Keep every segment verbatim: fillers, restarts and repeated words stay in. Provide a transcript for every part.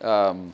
um,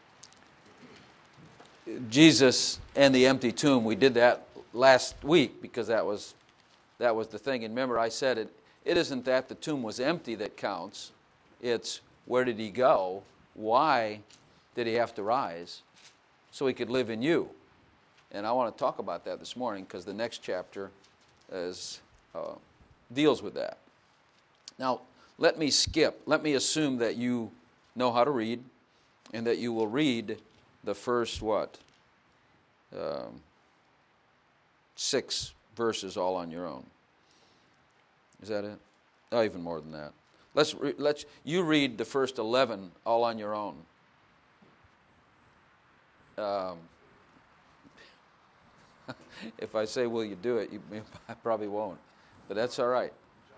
Jesus and the empty tomb. We did that last week because that was that was the thing. And remember, I said it. It isn't that the tomb was empty that counts. It's where did he go? Why did he have to rise? So he could live in you. And I want to talk about that this morning because the next chapter is uh, deals with that. Now, let me skip. Let me assume that you know how to read and that you will read the first, what, um, six verses all on your own. Is that it? Oh, even more than that. Let's re- let's you read the first eleven all on your own. Um, if I say, will you do it, you, I probably won't. But that's all right.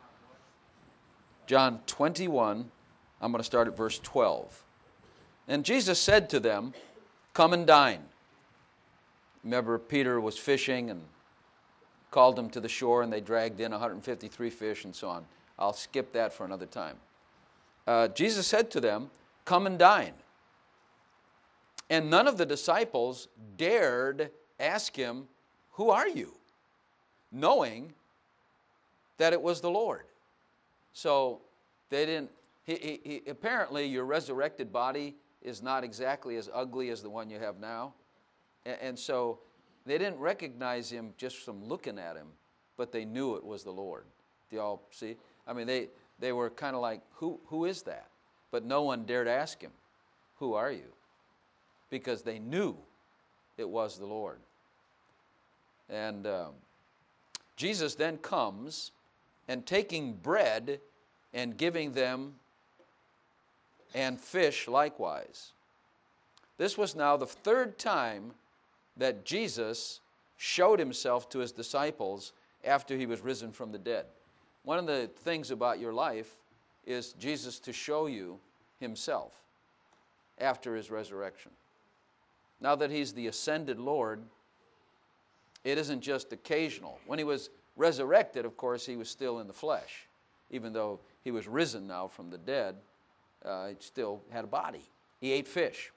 John twenty-one, I'm going to start at verse twelve. And Jesus said to them, come and dine. Remember, Peter was fishing and called them to the shore, and they dragged in one hundred fifty-three fish and so on. I'll skip that for another time. Uh, Jesus said to them, come and dine. And none of the disciples dared ask him, who are you? Knowing that it was the Lord. So they didn't, he, he, he, apparently your resurrected body is not exactly as ugly as the one you have now. And, and so they didn't recognize him just from looking at him, but they knew it was the Lord. Do you all see? I mean, they, they were kind of like, who who is that? But no one dared ask him, who are you? Because they knew it was the Lord. And um, Jesus then comes and taking bread and giving them and fish likewise. This was now the third time that Jesus showed himself to his disciples after he was risen from the dead. One of the things about your life is Jesus to show you himself after his resurrection. Now that he's the ascended Lord, it isn't just occasional. When he was resurrected, of course, he was still in the flesh. Even though he was risen now from the dead, uh, he still had a body. He ate fish.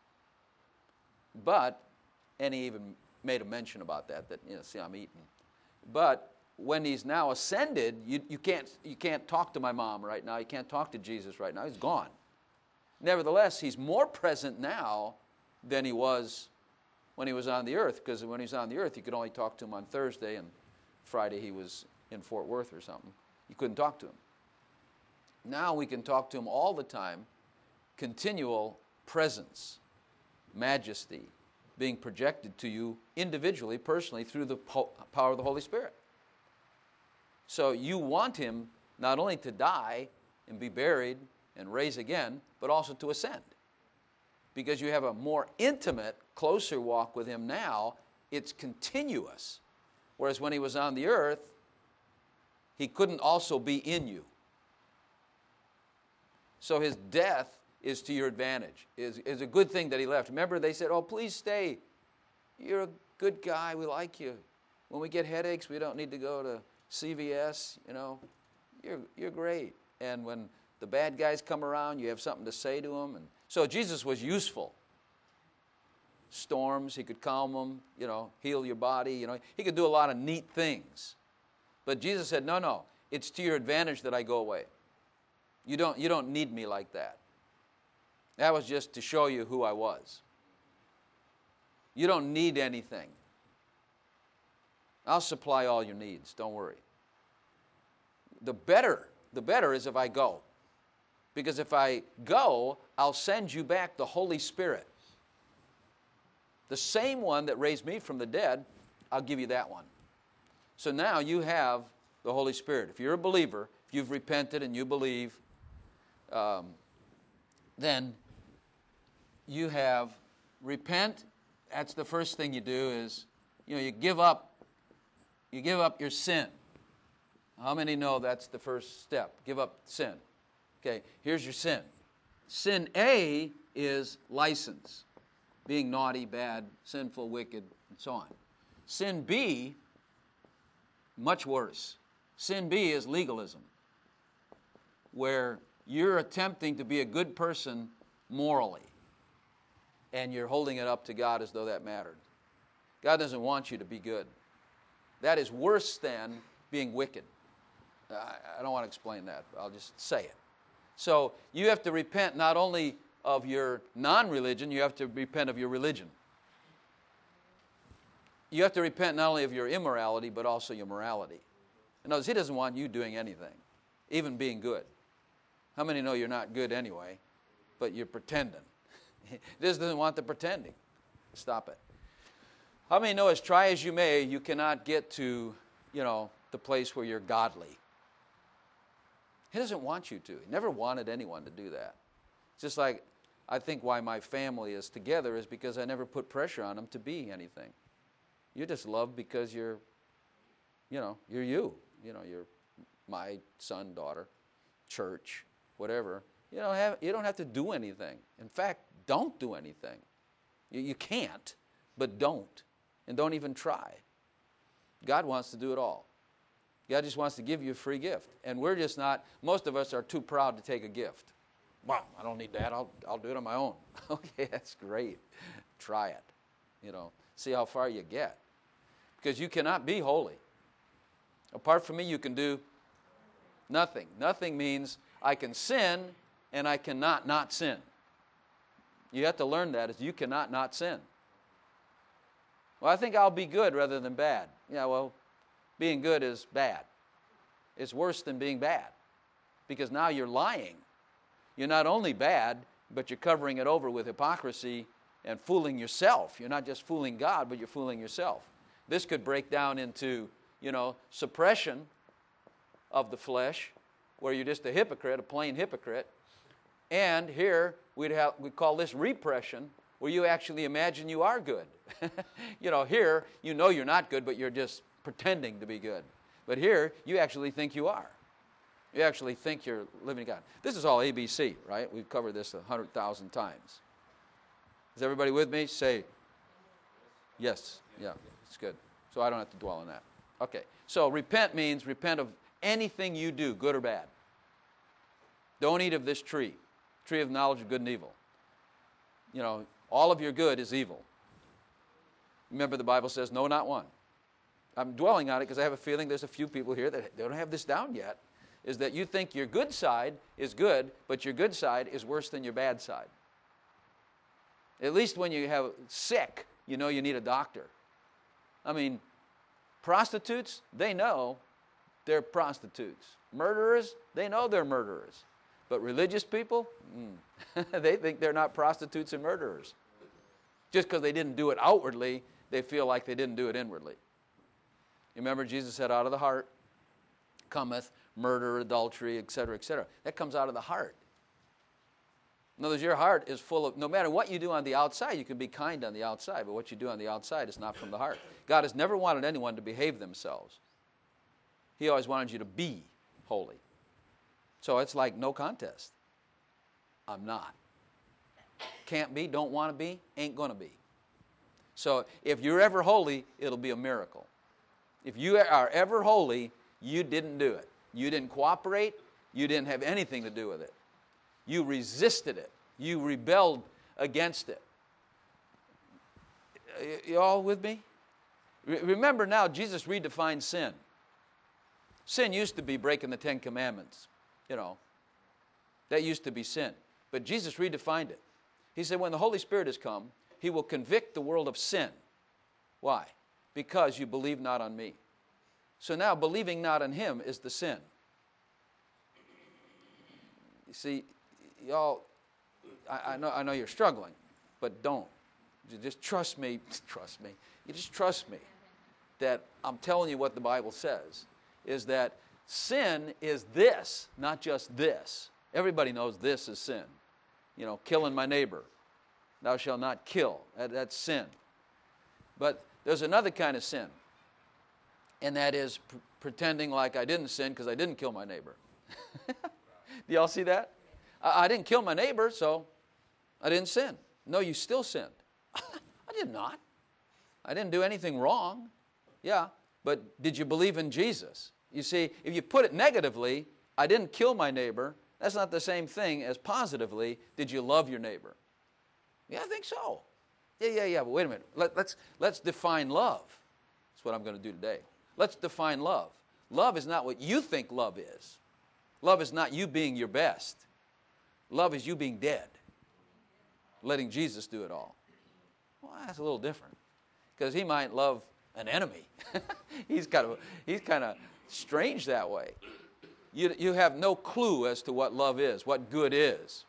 But, and he even made a mention about that, that, you know, see, I'm eating. But when he's now ascended, you, you can't you can't talk to my mom right now. You can't talk to Jesus right now. He's gone. Nevertheless, he's more present now than he was when he was on the earth, because when he was on the earth, you could only talk to him on Thursday, and Friday he was in Fort Worth or something. You couldn't talk to him. Now we can talk to him all the time, continual presence, majesty, being projected to you individually, personally, through the po- power of the Holy Spirit. So you want him not only to die and be buried and raise again, but also to ascend. Because you have a more intimate, closer walk with him now, it's continuous. Whereas when he was on the earth, he couldn't also be in you. So his death is to your advantage, is, is a good thing that he left. Remember, they said, oh, please stay. You're a good guy. We like you. When we get headaches, we don't need to go to C V S, you know. You're, you're great. And when the bad guys come around, you have something to say to them. And so Jesus was useful. Storms, he could calm them, you know, heal your body, you know. He could do a lot of neat things. But Jesus said, no, no, it's to your advantage that I go away. You don't, you don't need me like that. That was just to show you who I was. You don't need anything. I'll supply all your needs, don't worry. The better, the better is if I go. Because if I go, I'll send you back the Holy Spirit. The same one that raised me from the dead, I'll give you that one. So now you have the Holy Spirit. If you're a believer, if you've repented and you believe, um, then you have repent. That's the first thing you do is, you know, you give up, you give up your sin. How many know that's the first step? Give up sin. Okay, here's your sin. Sin A is license, being naughty, bad, sinful, wicked, and so on. Sin B, much worse. Sin B is legalism, where you're attempting to be a good person morally. and you're holding it up to God as though that mattered. God doesn't want you to be good. That is worse than being wicked. I, I don't want to explain that. I'll just say it. So you have to repent not only of your non-religion, you have to repent of your religion. You have to repent not only of your immorality, but also your morality. In other words, He doesn't want you doing anything, even being good. How many know you're not good anyway, but you're pretending? He just doesn't want the pretending. Stop it. How many know, as try as you may, you cannot get to, you know, the place where you're godly? He doesn't want you to. He never wanted anyone to do that. It's just like, I think why my family is together is because I never put pressure on them to be anything. You're just loved because you're, you know, you're you. You know, you're my son, daughter, church, whatever. You don't have, you don't have to do anything. In fact, don't do anything. You, you can't, but don't. And don't even try. God wants to do it all. God just wants to give you a free gift. And we're just not, most of us are too proud to take a gift. Wow, I don't need that. I'll, I'll do it on my own. Okay, that's great. Try it. You know, see how far you get. Because you cannot be holy. Apart from me, you can do nothing. Nothing means I can sin and I cannot not sin. You have to learn that, is you cannot not sin. Well, I think I'll be good rather than bad. Yeah, well, being good is bad. It's worse than being bad. Because now you're lying. You're not only bad, but you're covering it over with hypocrisy and fooling yourself. You're not just fooling God, but you're fooling yourself. This could break down into, you know, suppression of the flesh, where you're just a hypocrite, a plain hypocrite. And here, we'd have, we'd call this repression, where you actually imagine you are good. You know, here, you know you're not good, but you're just pretending to be good. But here, you actually think you are. You actually think you're living God. This is all A B C, right? We've covered this a hundred thousand times. Is everybody with me? Say yes. Yeah, it's good. So I don't have to dwell on that. Okay, so repent means repent of anything you do, good or bad. Don't eat of this tree, tree of knowledge of good and evil. You know, all of your good is evil. Remember, the Bible says, no, not one. I'm dwelling on it because I have a feeling there's a few people here that they don't have this down yet, is that you think your good side is good, but your good side is worse than your bad side. At least when you have sick, you know you need a doctor. I mean, prostitutes, they know they're prostitutes. Murderers, they know they're murderers. But religious people, mm, they think they're not prostitutes and murderers. Just because they didn't do it outwardly, they feel like they didn't do it inwardly. You remember Jesus said, out of the heart cometh murder, adultery, et cetera, et cetera. That comes out of the heart. In other words, your heart is full of, no matter what you do on the outside, you can be kind on the outside, but what you do on the outside is not from the heart. God has never wanted anyone to behave themselves. He always wanted you to be holy. So it's like no contest. I'm not. Can't be, don't want to be, ain't going to be. So if you're ever holy, it'll be a miracle. If you are ever holy, you didn't do it. You didn't cooperate. You didn't have anything to do with it. You resisted it. You rebelled against it. You all with me? Remember now, Jesus redefined sin. Sin used to be breaking the Ten Commandments. You know, that used to be sin. But Jesus redefined it. He said when the Holy Spirit has come, He will convict the world of sin. Why? Because you believe not on me. So now believing not on Him is the sin. You see, y'all, I, I know I know you're struggling, but don't. You just trust me, trust me. You just trust me that I'm telling you what the Bible says, is that sin is this, not just this. Everybody knows this is sin. You know, killing my neighbor. Thou shalt not kill. That, that's sin. But there's another kind of sin, and that is pr- pretending like I didn't sin because I didn't kill my neighbor. Do y'all see that? I, I didn't kill my neighbor, so I didn't sin. No, you still sinned. I did not. I didn't do anything wrong. Yeah, but did you believe in Jesus? You see, if you put it negatively, I didn't kill my neighbor, that's not the same thing as positively, did you love your neighbor? Yeah, I think so. Yeah, yeah, yeah, but wait a minute. Let, let's, let's define love. That's what I'm going to do today. Let's define love. Love is not what you think love is. Love is not you being your best. Love is you being dead, letting Jesus do it all. Well, that's a little different, because he might love an enemy. he's kind of he's kind of strange that way. You, you have no clue as to what love is, what good is.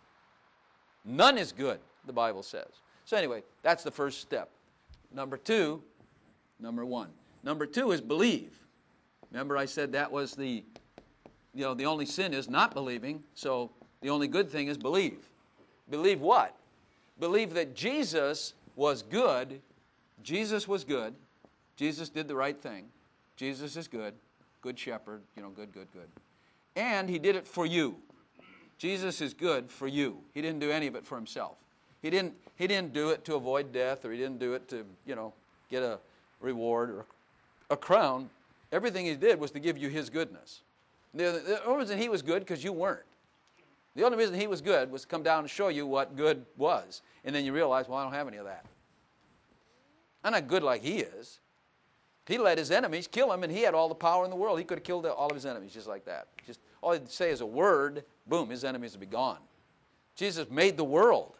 None is good, the Bible says. So anyway, that's the first step. Number two, number one. Number two is believe. Remember I said that was the, you know, the only sin is not believing, so the only good thing is believe. Believe what? Believe that Jesus was good. Jesus was good. Jesus did the right thing. Jesus is good. Good shepherd, you know, good, good, good. And he did it for you. Jesus is good for you. He didn't do any of it for himself. He didn't, he didn't do it to avoid death, or he didn't do it to, you know, get a reward or a crown. Everything he did was to give you his goodness. The, the only reason he was good because you weren't. The only reason he was good was to come down and show you what good was. And then you realize, well, I don't have any of that. I'm not good like he is. He let his enemies kill him, and he had all the power in the world. He could have killed all of his enemies just like that. Just all he'd say is a word, boom, his enemies would be gone. Jesus made the world.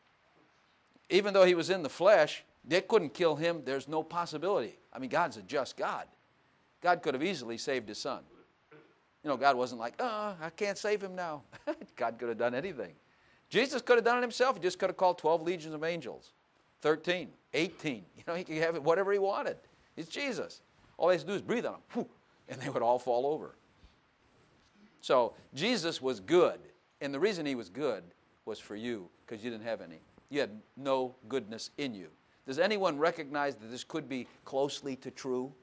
Even though he was in the flesh, they couldn't kill him. There's no possibility. I mean, God's a just God. God could have easily saved his son. You know, God wasn't like, oh, I can't save him now. God could have done anything. Jesus could have done it himself. He just could have called twelve legions of angels, thirteen, eighteen. You know, he could have whatever he wanted. It's Jesus. All he has to do is breathe on them, whew, and they would all fall over. So Jesus was good, and the reason he was good was for you, because you didn't have any. You had no goodness in you. Does anyone recognize that this could be closely to true?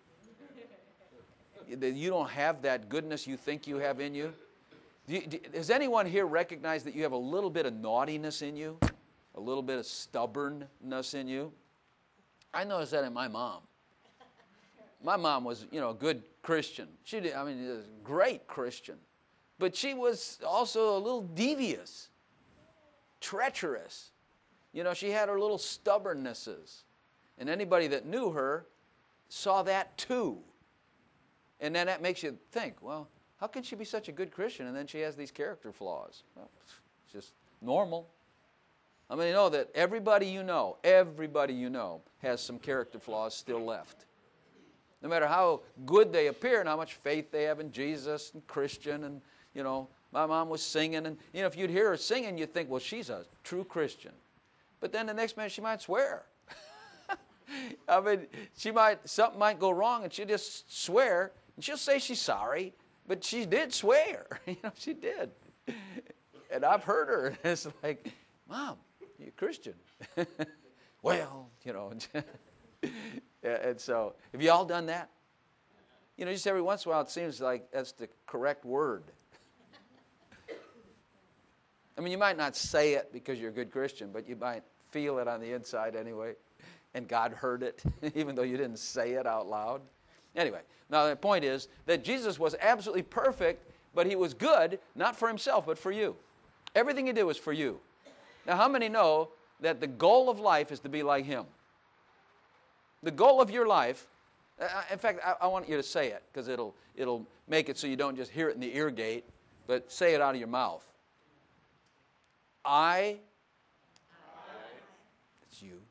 That you don't have that goodness you think you have in you? Do you do, does anyone here recognize that you have a little bit of naughtiness in you? A little bit of stubbornness in you? I noticed that in my mom. My mom was, you know, a good Christian. She did, I mean, a great Christian. But she was also a little devious, treacherous. You know, she had her little stubbornnesses. And anybody that knew her saw that too. And then that makes you think, well, how can she be such a good Christian and then she has these character flaws? Well, it's just normal. I mean, you know that everybody you know, everybody you know has some character flaws still left. No matter how good they appear and how much faith they have in Jesus and Christian, and, you know, my mom was singing, and, you know, if you'd hear her singing, you'd think, well, she's a true Christian. But then the next minute she might swear. I mean, she might, something might go wrong, and she'll just swear, and she'll say she's sorry, but she did swear. You know, she did. And I've heard her, and it's like, Mom, you're a Christian. Well, you know. And so, have you all done that? You know, just every once in a while it seems like that's the correct word. I mean, you might not say it because you're a good Christian, but you might feel it on the inside anyway. And God heard it, even though you didn't say it out loud. Anyway, now the point is that Jesus was absolutely perfect, but he was good, not for himself, but for you. Everything he did was for you. Now, how many know that the goal of life is to be like him? The goal of your life, uh, in fact, I, I want you to say it, because it'll, it'll make it so you don't just hear it in the ear gate, but say it out of your mouth. I, I it's you,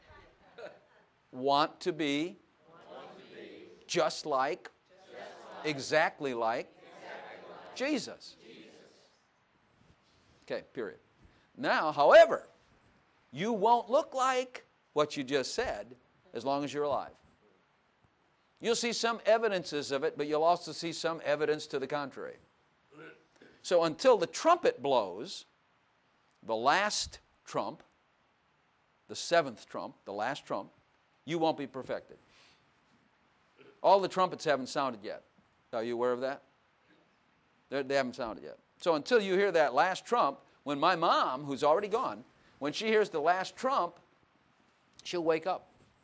want to be, want to be just, like, just like, exactly like, exactly like Jesus. Jesus. Okay, period. Now, however, you won't look like what you just said as long as you're alive. You'll see some evidences of it, but you'll also see some evidence to the contrary. So until the trumpet blows, the last trump, the seventh trump, the last trump, you won't be perfected. All the trumpets haven't sounded yet. Are you aware of that? They're, they haven't sounded yet. So until you hear that last trump, when my mom, who's already gone, when she hears the last trump, she'll wake up.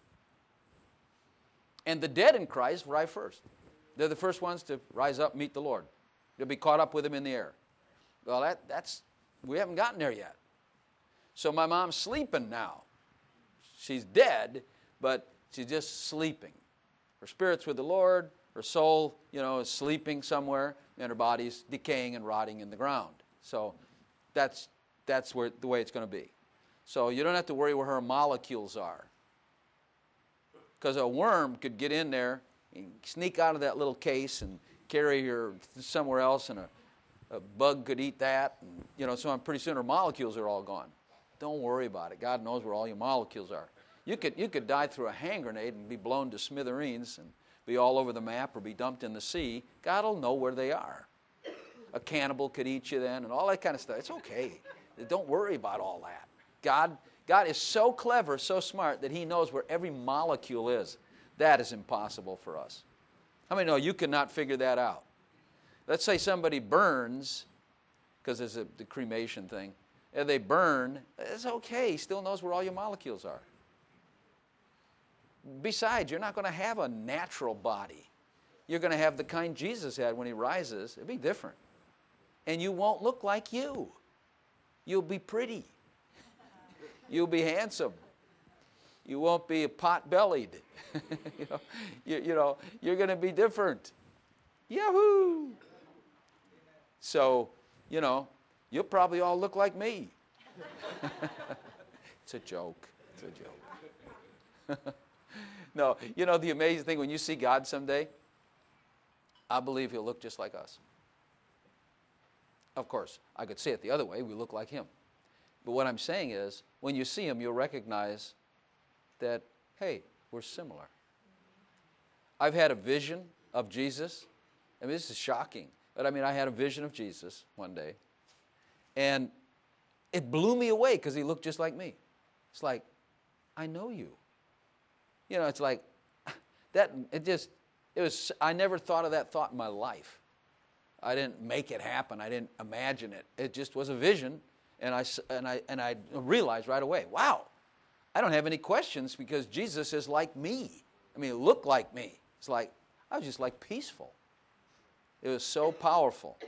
And the dead in Christ rise first. They're the first ones to rise up and meet the Lord. They'll be caught up with him in the air. Well, that, that's, we haven't gotten there yet. So my mom's sleeping now. She's dead, but she's just sleeping. Her spirit's with the Lord. Her soul, you know, is sleeping somewhere, and her body's decaying and rotting in the ground. So that's that's where the way it's going to be. So you don't have to worry where her molecules are, because a worm could get in there and sneak out of that little case and carry her somewhere else, and a, a bug could eat that, and you know, so pretty soon her molecules are all gone. Don't worry about it. God knows where all your molecules are. You could you could die through a hand grenade and be blown to smithereens and be all over the map or be dumped in the sea. God will know where they are. A cannibal could eat you then and all that kind of stuff. It's okay. Don't worry about all that. God, God is so clever, so smart that he knows where every molecule is. That is impossible for us. How many know you cannot figure that out? Let's say somebody burns, because there's a, the cremation thing, and they burn. It's okay. He still knows where all your molecules are. Besides, you're not going to have a natural body. You're going to have the kind Jesus had when he rises. It'll be different. And you won't look like you. You'll be pretty. You'll be handsome. You won't be pot-bellied. you know, you, you know, you're going to be different. Yahoo! So, you know, you'll probably all look like me. It's a joke. It's a joke. No, you know, the amazing thing, when you see God someday, I believe he'll look just like us. Of course, I could say it the other way. We look like him. But what I'm saying is, when you see him, you'll recognize that, hey, we're similar. I've had a vision of Jesus. I mean, this is shocking. But I mean, I had a vision of Jesus one day. And it blew me away because he looked just like me. It's like, I know you. You know, it's like, that, it just, it was, I never thought of that thought in my life. I didn't make it happen. I didn't imagine it. It just was a vision, and I, and I, and I realized right away, wow, I don't have any questions because Jesus is like me. I mean, it looked like me. It's like, I was just like peaceful. It was so powerful.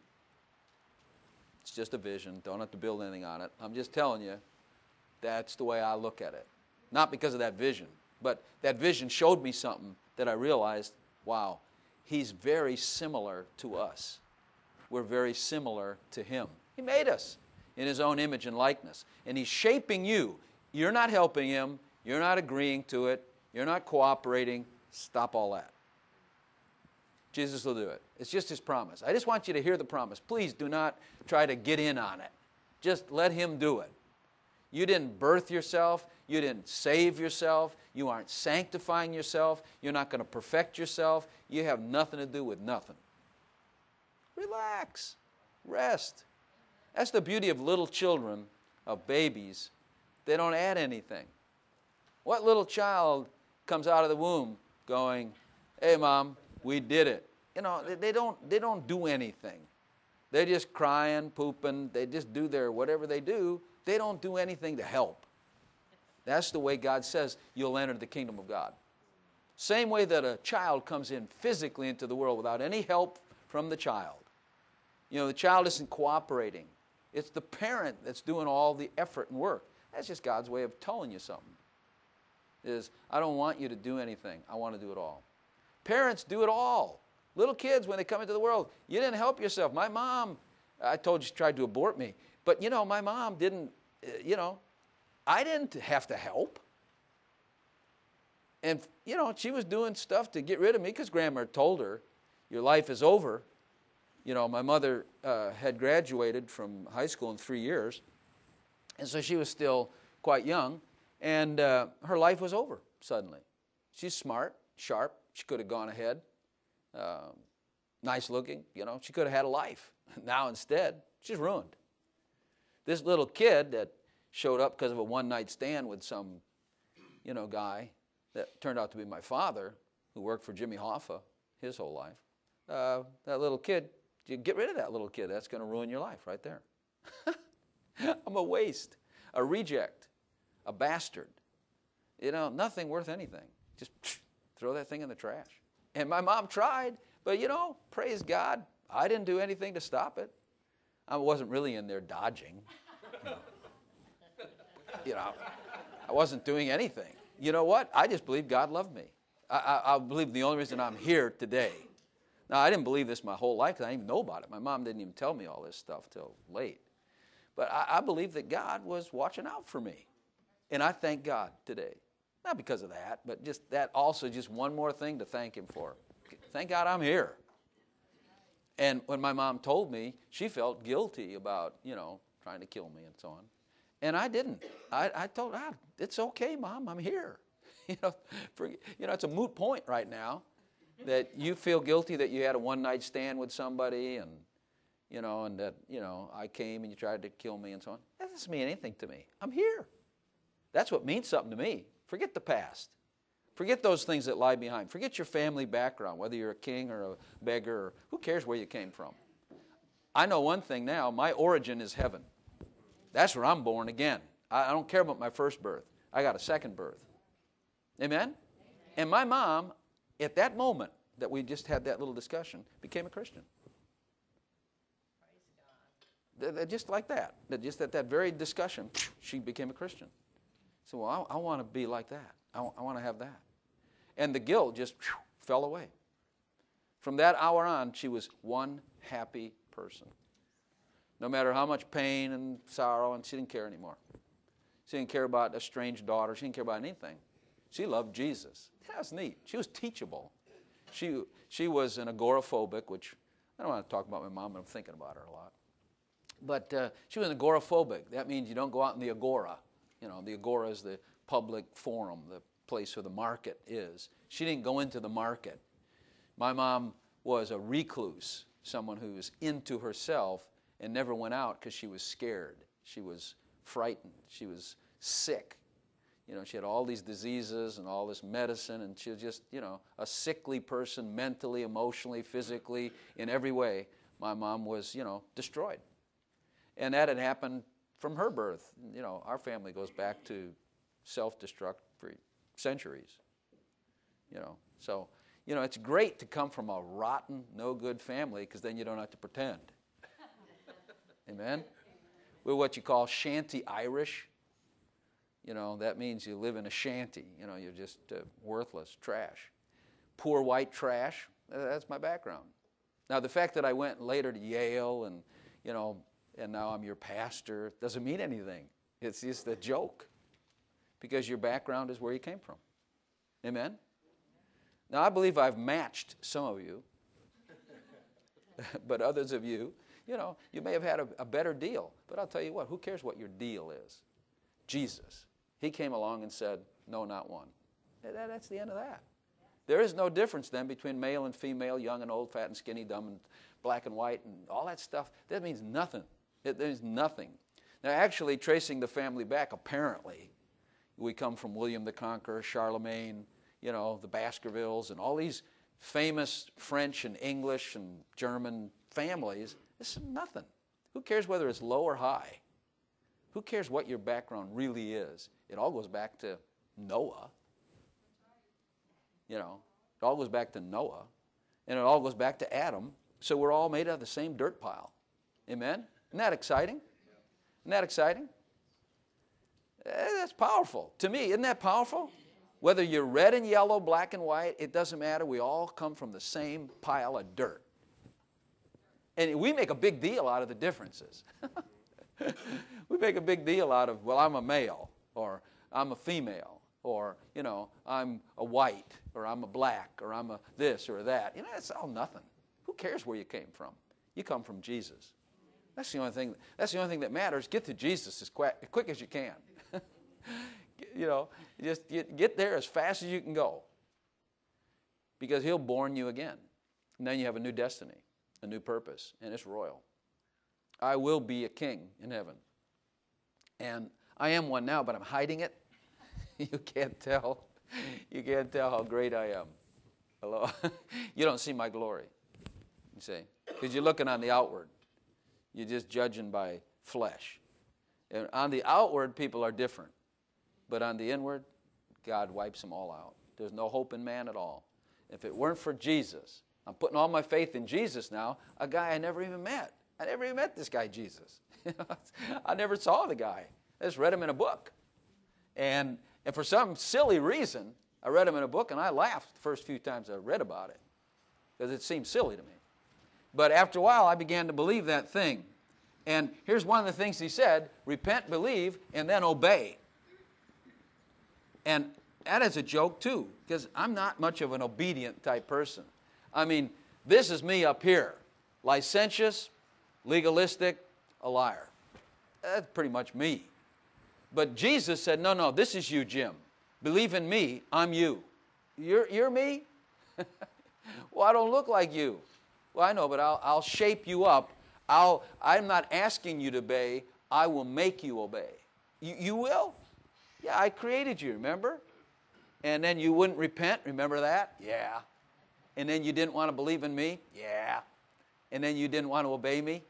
It's just a vision. Don't have to build anything on it. I'm just telling you, that's the way I look at it. Not because of that vision. But that vision showed me something that I realized, wow, he's very similar to us. We're very similar to him. He made us in his own image and likeness. And he's shaping you. You're not helping him. You're not agreeing to it. You're not cooperating. Stop all that. Jesus will do it. It's just his promise. I just want you to hear the promise. Please do not try to get in on it. Just let him do it. You didn't birth yourself. You didn't save yourself. You aren't sanctifying yourself. You're not going to perfect yourself. You have nothing to do with nothing. Relax. Rest. That's the beauty of little children, of babies. They don't add anything. What little child comes out of the womb going, hey, Mom, we did it? You know, they, they don't, they don't do anything. They're just crying, pooping. They just do their whatever they do. They don't do anything to help. That's the way God says you'll enter the kingdom of God. Same way that a child comes in physically into the world without any help from the child. You know, the child isn't cooperating. It's the parent that's doing all the effort and work. That's just God's way of telling you something. Is, I don't want you to do anything. I want to do it all. Parents do it all. Little kids, when they come into the world, you didn't help yourself. My mom, I told you she tried to abort me. But, you know, my mom didn't, you know, I didn't have to help. And, you know, she was doing stuff to get rid of me because Grandma told her, your life is over. You know, my mother uh, had graduated from high school in three years. And so she was still quite young. And uh, her life was over suddenly. She's smart, sharp. She could have gone ahead. Uh, nice looking, you know. She could have had a life. Now instead, she's ruined. This little kid that showed up because of a one-night stand with some, you know, guy that turned out to be my father, who worked for Jimmy Hoffa his whole life. Uh, that little kid, you get rid of that little kid. That's going to ruin your life right there. I'm a waste, a reject, a bastard. You know, nothing worth anything. Just throw that thing in the trash. And my mom tried, but, you know, praise God, I didn't do anything to stop it. I wasn't really in there dodging. You know. You know, I wasn't doing anything. You know what? I just believed God loved me. I, I, I believe the only reason I'm here today. Now, I didn't believe this my whole life because I didn't even know about it. My mom didn't even tell me all this stuff till late. But I, I believe that God was watching out for me. And I thank God today. Not because of that, but just that also just one more thing to thank Him for. Thank God I'm here. And when my mom told me, she felt guilty about, you know, trying to kill me and so on. And I didn't. I, I told her, ah, it's okay, Mom, I'm here. You know, for, you know, it's a moot point right now that you feel guilty that you had a one-night stand with somebody and, you know, and that, you know, I came and you tried to kill me and so on. That doesn't mean anything to me. I'm here. That's what means something to me. Forget the past. Forget those things that lie behind. Forget your family background, whether you're a king or a beggar, or who cares where you came from. I know one thing now, my origin is heaven. That's where I'm born again. I, I don't care about my first birth. I got a second birth. Amen? Amen? And my mom, at that moment that we just had that little discussion, became a Christian. Praise God. Just like that. Just at that very discussion, she became a Christian. So, well, I, I want to be like that. I, I want to have that. And the guilt just whew, fell away. From that hour on, she was one happy person. No matter how much pain and sorrow, and she didn't care anymore. She didn't care about a strange daughter. She didn't care about anything. She loved Jesus. That was neat. She was teachable. She, she was an agoraphobic, which I don't want to talk about my mom, but I'm thinking about her a lot. But uh, she was agoraphobic. That means you don't go out in the agora. You know, the agora is the public forum, the place where the market is. She didn't go into the market. My mom was a recluse, someone who was into herself and never went out because she was scared. She was frightened. She was sick. You know, she had all these diseases and all this medicine, and she was just, you know, a sickly person mentally, emotionally, physically, in every way. My mom was, you know, destroyed. And that had happened from her birth. You know, our family goes back to self-destruct for centuries. You know, so, you know, it's great to come from a rotten, no-good family because then you don't have to pretend. Amen? We're what you call shanty Irish. You know, that means you live in a shanty. You know, you're just uh, worthless trash. Poor white trash, that's my background. Now, the fact that I went later to Yale and, you know, and now I'm your pastor doesn't mean anything. It's just a joke because your background is where you came from. Amen? Now, I believe I've matched some of you, but others of you, you know, you may have had a, a better deal. But I'll tell you what, who cares what your deal is? Jesus. He came along and said, no, not one. That, that's the end of that. There is no difference then between male and female, young and old, fat and skinny, dumb and black and white, and all that stuff. That means nothing. It means nothing. Now, actually, tracing the family back, apparently, we come from William the Conqueror, Charlemagne, you know, the Baskervilles, and all these famous French and English and German families. This is nothing. Who cares whether it's low or high? Who cares what your background really is? It all goes back to Noah. You know, it all goes back to Noah. And it all goes back to Adam. So we're all made out of the same dirt pile. Amen? Isn't that exciting? Isn't that exciting? Eh, that's powerful. To me, isn't that powerful? Whether you're red and yellow, black and white, it doesn't matter. We all come from the same pile of dirt. And we make a big deal out of the differences. We make a big deal out of, well, I'm a male, or I'm a female, or, you know, I'm a white, or I'm a black, or I'm a this or that. You know, it's all nothing. Who cares where you came from? You come from Jesus. That's the only thing, that's the only thing that matters. Get to Jesus as quick, as quick as you can. You know, just get, get there as fast as you can go. Because He'll born you again. And then you have a new destiny, a new purpose, and it's royal. I will be a king in heaven. And I am one now, but I'm hiding it. You can't tell. You can't tell how great I am. Hello? You don't see my glory. You see? Because you're looking on the outward. You're just judging by flesh. And on the outward, people are different. But on the inward, God wipes them all out. There's no hope in man at all. If it weren't for Jesus, I'm putting all my faith in Jesus now, a guy I never even met. I never even met this guy, Jesus. I never saw the guy. I just read him in a book. And, and for some silly reason, I read them in a book, and I laughed the first few times I read about it, because it seemed silly to me. But after a while, I began to believe that thing. And here's one of the things he said: repent, believe, and then obey. And that is a joke too, because I'm not much of an obedient type person. I mean, this is me up here. Licentious, legalistic, a liar. That's pretty much me. But Jesus said, no, no, this is you, Jim. Believe in me, I'm you. You're, you're me? Well, I don't look like you. Well, I know, but I'll, I'll shape you up. I'll, I'm not asking you to obey. I will make you obey. You, you will? Yeah, I created you, remember? And then you wouldn't repent, remember that? Yeah. And then you didn't want to believe in me? Yeah. And then you didn't want to obey me?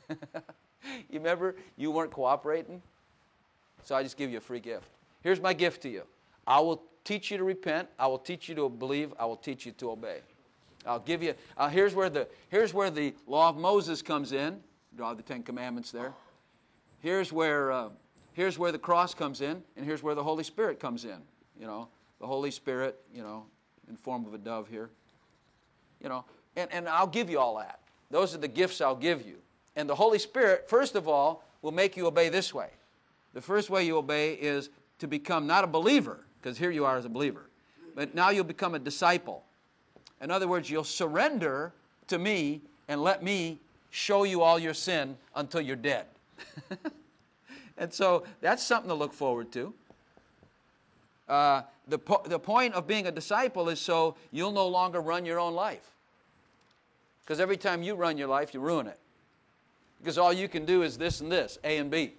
You remember? You weren't cooperating? So I just give you a free gift. Here's my gift to you. I will teach you to repent. I will teach you to believe. I will teach you to obey. I'll give you, uh, here's where the, here's where the law of Moses comes in. Draw the Ten Commandments there. Here's where, uh, here's where the cross comes in, and here's where the Holy Spirit comes in. You know, the Holy Spirit, you know, in form of a dove here. You know, and, and I'll give you all that. Those are the gifts I'll give you. And the Holy Spirit, first of all, will make you obey this way. The first way you obey is to become not a believer, because here you are as a believer, but now you'll become a disciple. In other words, you'll surrender to me and let me show you all your sin until you're dead. And so that's something to look forward to. Uh, the, po the point of being a disciple is so you'll no longer run your own life. Because every time you run your life, you ruin it. Because all you can do is this and this, A and B.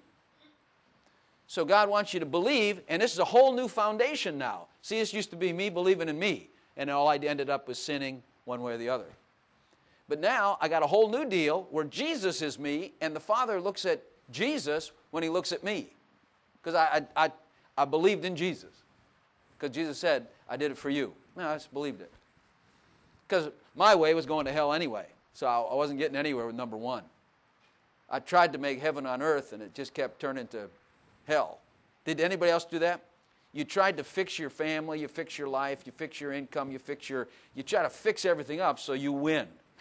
So God wants you to believe, and this is a whole new foundation now. See, this used to be me believing in me, and all I ended up was sinning one way or the other. But now I got a whole new deal where Jesus is me, and the Father looks at Jesus when He looks at me. Because I, I, I, I believed in Jesus. Because Jesus said, I did it for you. No, I just believed it. Because my way was going to hell anyway, so I, I wasn't getting anywhere with number one. I tried to make heaven on earth, and it just kept turning to hell. Did anybody else do that? You tried to fix your family, you fix your life, you fix your income, you fix your, you try to fix everything up so you win.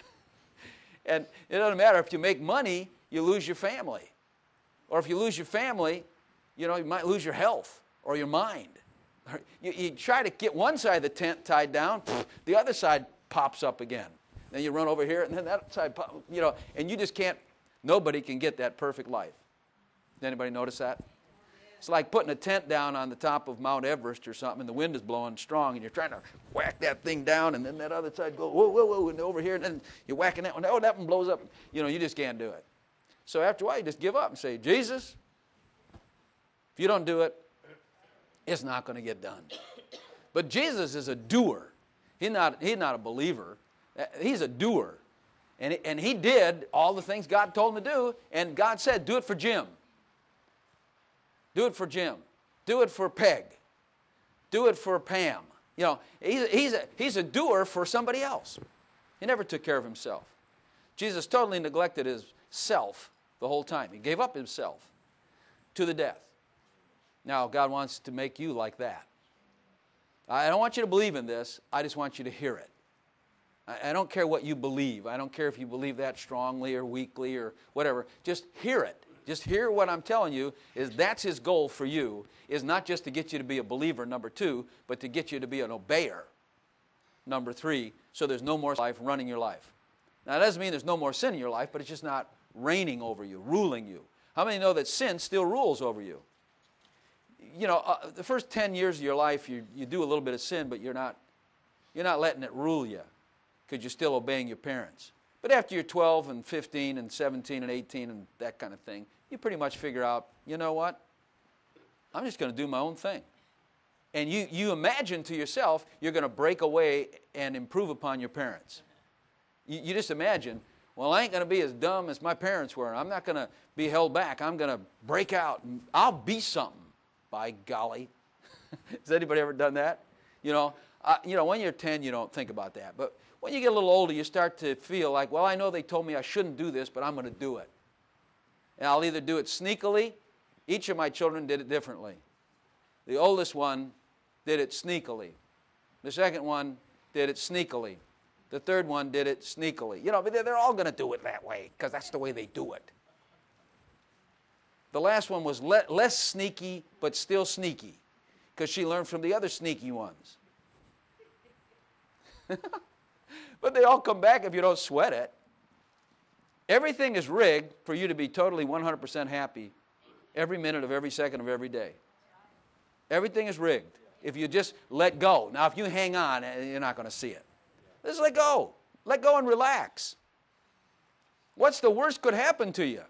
And it doesn't matter if you make money, you lose your family. Or if you lose your family, you know, you might lose your health or your mind. You, you try to get one side of the tent tied down, the other side pops up again. Then you run over here, and then that side pops, you know, and you just can't, nobody can get that perfect life. Did anybody notice that? It's like putting a tent down on the top of Mount Everest or something, and the wind is blowing strong, and you're trying to whack that thing down, and then that other side goes, whoa, whoa, whoa, and over here, and then you're whacking that one, oh, that one blows up. You know, you just can't do it. So after a while, you just give up and say, Jesus, if you don't do it, it's not going to get done. But Jesus is a doer. He's not, he's not a believer. He's a doer. And he, and he did all the things God told him to do, and God said, do it for Jim. Do it for Jim. Do it for Peg. Do it for Pam. You know, he's, he's, a, he's a doer for somebody else. He never took care of himself. Jesus totally neglected his self the whole time. He gave up himself to the death. Now, God wants to make you like that. I don't want you to believe in this. I just want you to hear it. I, I don't care what you believe. I don't care if you believe that strongly or weakly or whatever. Just hear it. Just hear what I'm telling you is that's His goal for you, is not just to get you to be a believer, number two, but to get you to be an obeyer, number three, so there's no more life running your life. Now, that doesn't mean there's no more sin in your life, but it's just not reigning over you, ruling you. How many know that sin still rules over you? You know, uh, the first ten years of your life, you, you do a little bit of sin, but you're not, you're not letting it rule you because you're still obeying your parents. But after you're twelve and fifteen and seventeen and eighteen and that kind of thing, you pretty much figure out, you know what? I'm just going to do my own thing. And you, you imagine to yourself you're going to break away and improve upon your parents. You, you just imagine, well, I ain't going to be as dumb as my parents were. I'm not going to be held back. I'm going to break out. And I'll be something, by golly. Has anybody ever done that? You know, uh, you know, when you're ten, you don't think about that. But when you get a little older, you start to feel like, well, I know they told me I shouldn't do this, but I'm going to do it. And I'll either do it sneakily. Each of my children did it differently. The oldest one did it sneakily. The second one did it sneakily. The third one did it sneakily. You know, but they're all going to do it that way because that's the way they do it. The last one was le- less sneaky, but still sneaky because she learned from the other sneaky ones. But they all come back if you don't sweat it. Everything is rigged for you to be totally one hundred percent happy every minute of every second of every day. Everything is rigged if you just let go. Now, if you hang on, you're not going to see it. Just let go. Let go and relax. What's the worst could happen to you?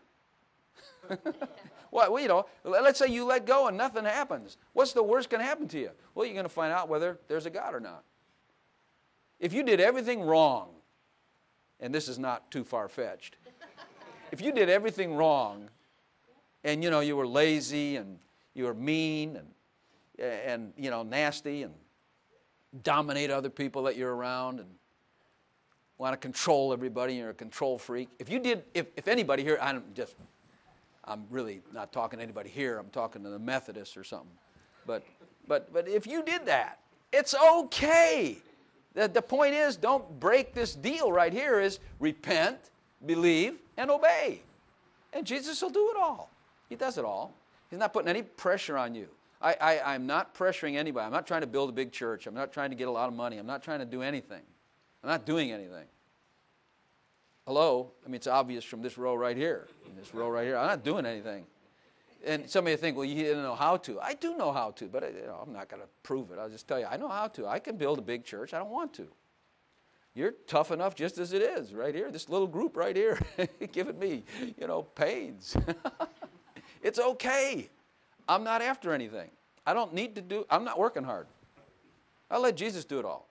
Well, you know, let's say you let go and nothing happens. What's the worst can happen to you? Well, you're going to find out whether there's a God or not. If you did everything wrong, and this is not too far-fetched, if you did everything wrong, and, you know, you were lazy and you were mean and, and you know, nasty and dominate other people that you're around and want to control everybody, you're a control freak. If you did, if, if anybody here, I'm just, I'm really not talking to anybody here, I'm talking to the Methodists or something. But, but, but if you did that, it's okay. The, the point is, don't break this deal right here is repent, believe, and obey. And Jesus will do it all. He does it all. He's not putting any pressure on you. I, I, I'm not pressuring anybody. I'm not trying to build a big church. I'm not trying to get a lot of money. I'm not trying to do anything. I'm not doing anything. Hello? I mean, it's obvious from this row right here. This row right here. I'm not doing anything. And some of you think, well, you didn't know how to. I do know how to, but I, you know, I'm not going to prove it. I'll just tell you, I know how to. I can build a big church. I don't want to. You're tough enough just as it is right here. This little group right here giving me, you know, pains. It's okay. I'm not after anything. I don't need to do, I'm not working hard. I'll let Jesus do it all.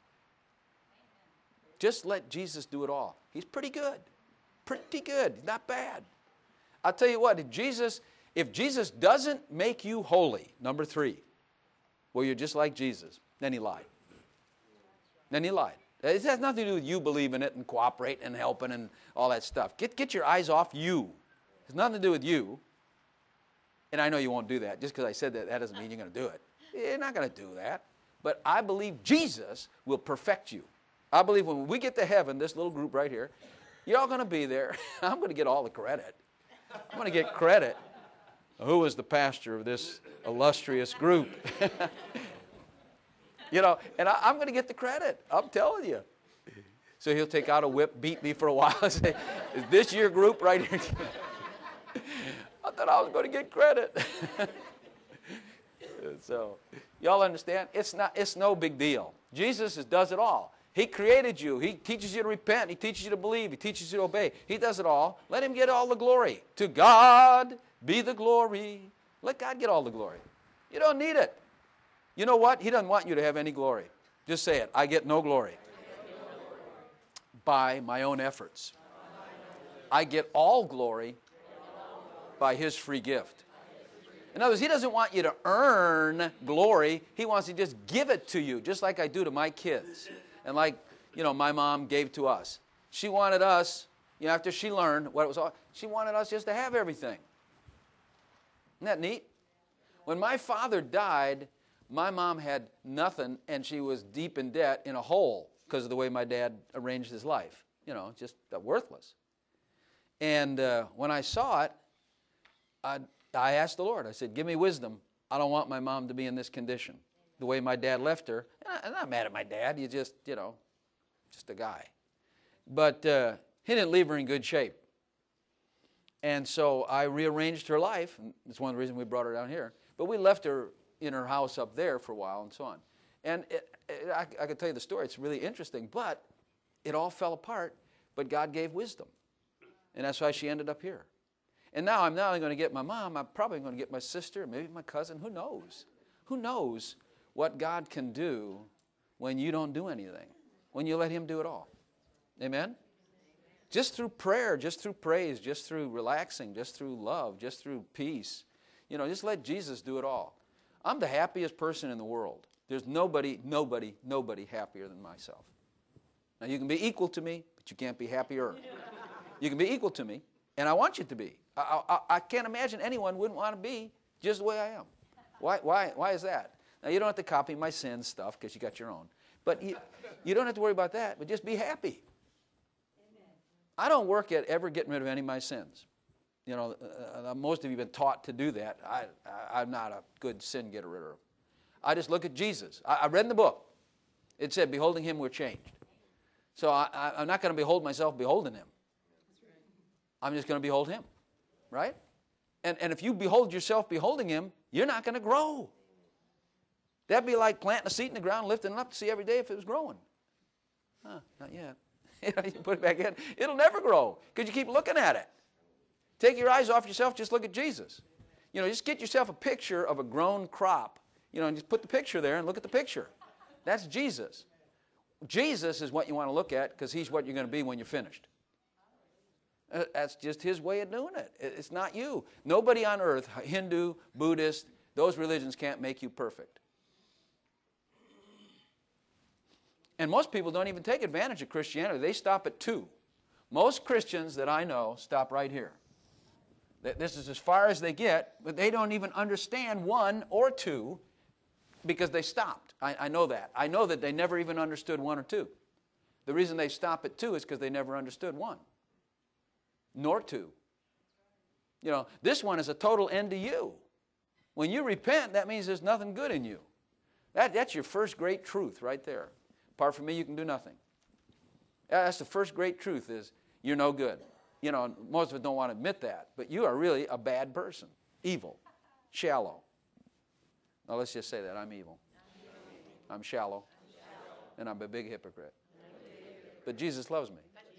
Just let Jesus do it all. He's pretty good. Pretty good. He's not bad. I'll tell you what, if Jesus, if Jesus doesn't make you holy, number three, well, you're just like Jesus, then he lied. Then he lied. It has nothing to do with you believing it and cooperating and helping and all that stuff. Get, get your eyes off you. It has nothing to do with you. And I know you won't do that. Just because I said that, that doesn't mean you're going to do it. You're not going to do that. But I believe Jesus will perfect you. I believe when we get to heaven, this little group right here, you're all going to be there. I'm going to get all the credit. I'm going to get credit. Who was the pastor of this illustrious group? You know, and I, I'm going to get the credit. I'm telling you. So he'll take out a whip, beat me for a while, and say, is this your group right here? I thought I was going to get credit. So, y'all understand? It's not. It's no big deal. Jesus is, does it all. He created you. He teaches you to repent. He teaches you to believe. He teaches you to obey. He does it all. Let him get all the glory. To God be the glory. Let God get all the glory. You don't need it. You know what? He doesn't want you to have any glory. Just say it. I get no glory by my own efforts. I get all glory by his free gift. In other words, he doesn't want you to earn glory. He wants to just give it to you, just like I do to my kids. And like, you know, my mom gave to us. She wanted us, you know, after she learned what it was all, she wanted us just to have everything. Isn't that neat? When my father died, my mom had nothing, and she was deep in debt in a hole because of the way my dad arranged his life. You know, just uh, worthless. And uh, when I saw it, I, I asked the Lord, I said, give me wisdom. I don't want my mom to be in this condition, the way my dad left her. And I, I'm not mad at my dad. He's just, you know, just a guy. But uh, he didn't leave her in good shape. And so I rearranged her life. And it's one of the reasons we brought her down here. But we left her in her house up there for a while and so on. And it, it, I, I could tell you the story. It's really interesting. But it all fell apart. But God gave wisdom. And that's why she ended up here. And now I'm not only going to get my mom, I'm probably going to get my sister, maybe my cousin. Who knows? Who knows what God can do when you don't do anything, when you let him do it all. Amen? Just through prayer, just through praise, just through relaxing, just through love, just through peace. You know, just let Jesus do it all. I'm the happiest person in the world. There's nobody, nobody, nobody happier than myself. Now, you can be equal to me, but you can't be happier. You can be equal to me, and I want you to be. I, I, I can't imagine anyone wouldn't want to be just the way I am. Why, why, why is that? Now, you don't have to copy my sin stuff because you got your own. But you, you don't have to worry about that, but just be happy. Amen. I don't work at ever getting rid of any of my sins. You know, uh, most of you have been taught to do that. I, I, I'm not a good sin getter rid of. I just look at Jesus. I, I read in the book. It said, beholding him, we're changed. So I, I, I'm not going to behold myself beholding him. I'm just going to behold him, right? And, and if you behold yourself beholding him, you're not going to grow. That'd be like planting a seed in the ground, lifting it up to see every day if it was growing. Huh, not yet. You put it back in. It'll never grow because you keep looking at it. Take your eyes off yourself, just look at Jesus. You know, just get yourself a picture of a grown crop. You know, and just put the picture there and look at the picture. That's Jesus. Jesus is what you want to look at because he's what you're going to be when you're finished. Uh, that's just his way of doing it. It's not you. Nobody on earth, Hindu, Buddhist, those religions can't make you perfect. And most people don't even take advantage of Christianity. They stop at two. Most Christians that I know stop right here. This is as far as they get, but they don't even understand one or two because they stopped. I, I know that. I know that they never even understood one or two. The reason they stop at two is because they never understood one, nor two. You know, this one is a total end to you. When you repent, that means there's nothing good in you. That, that's your first great truth right there. Apart from me, you can do nothing. That's the first great truth is you're no good. You know, most of us don't want to admit that, but you are really a bad person, evil, shallow. Now, let's just say that. I'm evil. I'm shallow, and I'm a big hypocrite. But Jesus loves me.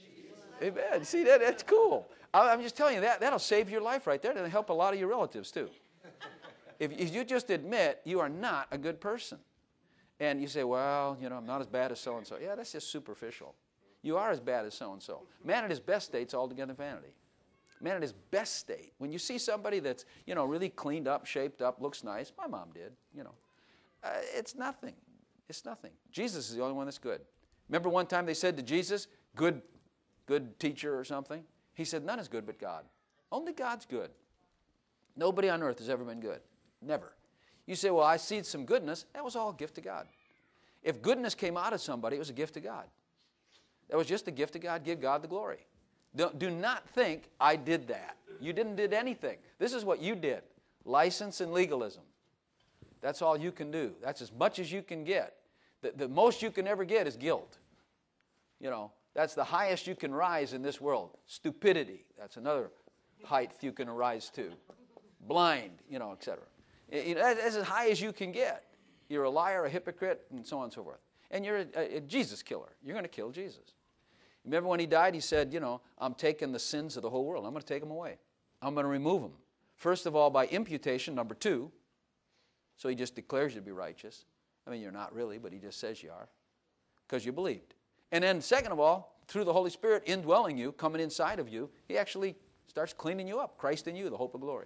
Amen. See, that, that's cool. I'm just telling you, that, that'll save your life right there. That'll help a lot of your relatives, too. If, if you just admit you are not a good person, and you say, well, you know, I'm not as bad as so-and-so. Yeah, that's just superficial. You are as bad as so-and-so. Man at his best state's altogether vanity. Man at his best state. When you see somebody that's, you know, really cleaned up, shaped up, looks nice, my mom did, you know. Uh, it's nothing. It's nothing. Jesus is the only one that's good. Remember one time they said to Jesus, good, good teacher or something? He said, none is good but God. Only God's good. Nobody on earth has ever been good. Never. You say, well, I see some goodness. That was all a gift of God. If goodness came out of somebody, it was a gift of God. That was just a gift of God. Give God the glory. Do, do not think I did that. You didn't did anything. This is what you did. License and legalism. That's all you can do. That's as much as you can get. The, the most you can ever get is guilt. You know, that's the highest you can rise in this world. Stupidity. That's another height you can rise to. Blind, you know, et cetera. You know, that's as high as you can get. You're a liar, a hypocrite, and so on and so forth. And you're a, a, a Jesus killer. You're going to kill Jesus. Remember when he died, he said, you know, I'm taking the sins of the whole world. I'm going to take them away. I'm going to remove them. First of all, by imputation, number two. So he just declares you to be righteous. I mean, you're not really, but he just says you are. Because you believed. And then second of all, through the Holy Spirit indwelling you, coming inside of you, he actually starts cleaning you up. Christ in you, the hope of glory.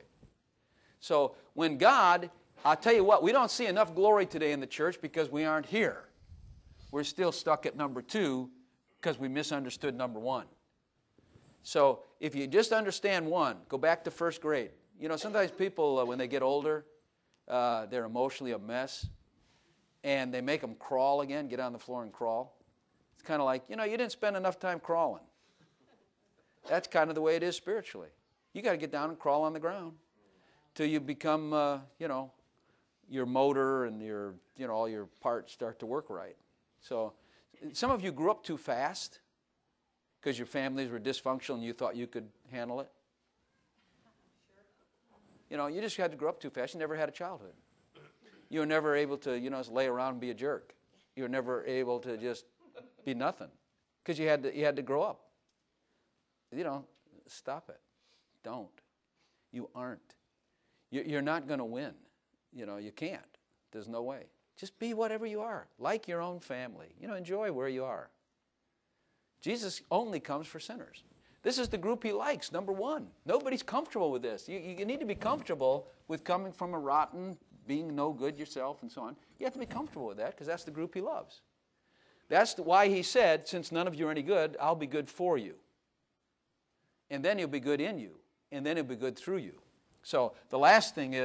So when God, I'll tell you what, we don't see enough glory today in the church because we aren't here. We're still stuck at number two because we misunderstood number one. So if you just understand one, go back to first grade. You know, sometimes people, uh, when they get older, uh, they're emotionally a mess, and they make them crawl again, get on the floor and crawl. It's kind of like, you know, you didn't spend enough time crawling. That's kind of the way it is spiritually. You got to get down and crawl on the ground till you become, uh, you know, your motor and your, you know, all your parts start to work right. So some of you grew up too fast because your families were dysfunctional and you thought you could handle it. You know, you just had to grow up too fast. You never had a childhood. You were never able to, you know, just lay around and be a jerk. You were never able to just be nothing because you had to, you had to grow up. You know, stop it. Don't. You aren't. You're not going to win. You know, you can't. There's no way. Just be whatever you are. Like your own family. You know, enjoy where you are. Jesus only comes for sinners. This is the group he likes, number one. Nobody's comfortable with this. You, you need to be comfortable with coming from a rotten, being no good yourself and so on. You have to be comfortable with that because that's the group he loves. That's the, why he said, since none of you are any good, I'll be good for you. And then he'll be good in you. And then he'll be good through you. So the last thing is,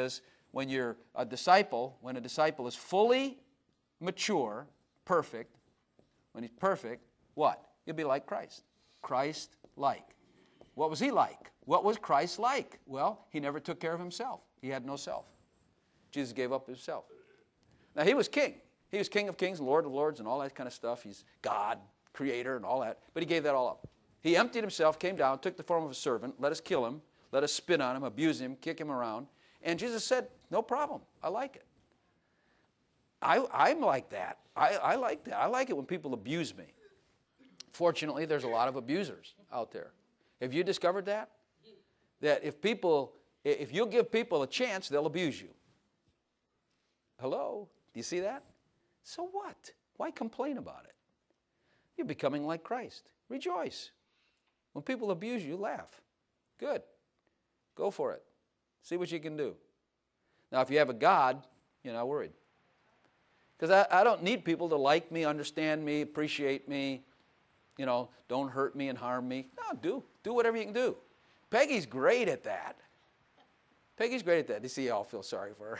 when you're a disciple, when a disciple is fully mature, perfect, when he's perfect, what? He'll be like Christ. Christ-like. What was he like? What was Christ like? Well, he never took care of himself. He had no self. Jesus gave up himself. Now, he was king. He was King of Kings, Lord of Lords, and all that kind of stuff. He's God, Creator, and all that. But he gave that all up. He emptied himself, came down, took the form of a servant, let us kill him, let us spit on him, abuse him, kick him around. And Jesus said, no problem. I like it. I, I'm like that. I, I like that. I like it when people abuse me. Fortunately, there's a lot of abusers out there. Have you discovered that? That if people, if you'll give people a chance, they'll abuse you. Hello? Do you see that? So what? Why complain about it? You're becoming like Christ. Rejoice. When people abuse you, laugh. Good. Go for it. See what you can do. Now, if you have a God, you're not worried. Because I, I don't need people to like me, understand me, appreciate me, you know, don't hurt me and harm me. No, do. Do whatever you can do. Peggy's great at that. Peggy's great at that. You see, y'all feel sorry for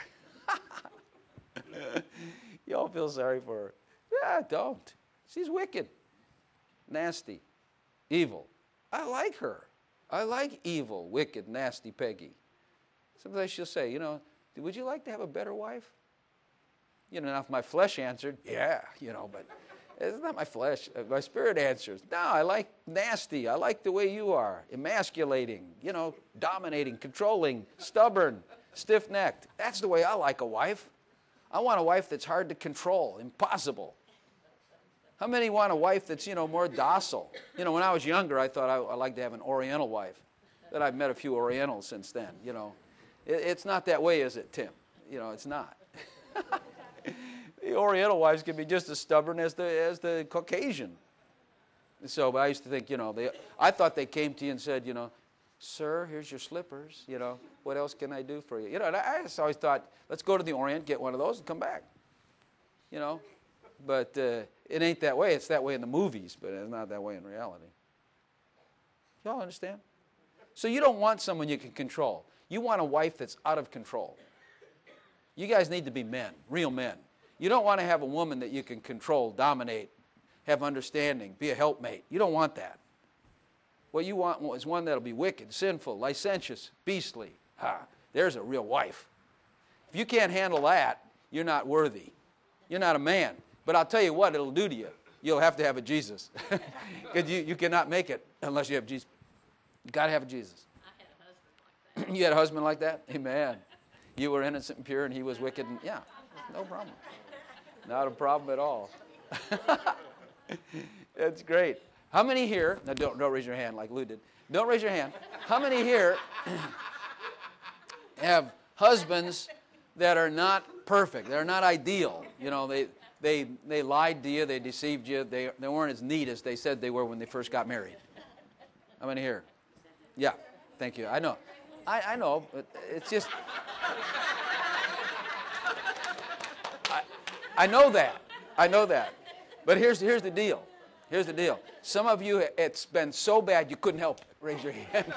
her. Y'all feel sorry for her. Yeah, don't. She's wicked, nasty, evil. I like her. I like evil, wicked, nasty Peggy. Sometimes she'll say, you know, would you like to have a better wife? You know, now if my flesh answered, yeah, you know, but it's not my flesh. My spirit answers, no, I like nasty. I like the way you are, emasculating, you know, dominating, controlling, stubborn, stiff-necked. That's the way I like a wife. I want a wife that's hard to control, impossible. How many want a wife that's, you know, more docile? You know, when I was younger, I thought I, I'd like to have an Oriental wife. Then I've met a few Orientals since then, you know. It, it's not that way, is it, Tim? You know, it's not. The Oriental wives can be just as stubborn as the, as the Caucasian. So I used to think, you know, they, I thought they came to you and said, you know, sir, here's your slippers, you know, what else can I do for you? You know, and I just always thought, let's go to the Orient, get one of those, and come back. You know, but uh, it ain't that way. It's that way in the movies, but it's not that way in reality. Y'all understand? So you don't want someone you can control. You want a wife that's out of control. You guys need to be men, real men. You don't want to have a woman that you can control, dominate, have understanding, be a helpmate. You don't want that. What you want is one that'll be wicked, sinful, licentious, beastly. Ah, there's a real wife. If you can't handle that, you're not worthy. You're not a man. But I'll tell you what it'll do to you. You'll have to have a Jesus. Because you, you cannot make it unless you have Jesus. You've got to have a Jesus. I had a husband like that. You had a husband like that? Amen. You were innocent and pure and he was wicked. And, yeah, no problem. Not a problem at all. That's great. How many here, now don't, don't raise your hand like Lou did. Don't raise your hand. How many here have husbands that are not perfect? They're not ideal. You know, they, they, they lied to you. They deceived you. They, they weren't as neat as they said they were when they first got married. How many here? Yeah, thank you. I know. I, I know, but it's just... I, I know that. I know that. But here's, here's the deal. Here's the deal. Some of you, it's been so bad you couldn't help it. Raise your hand.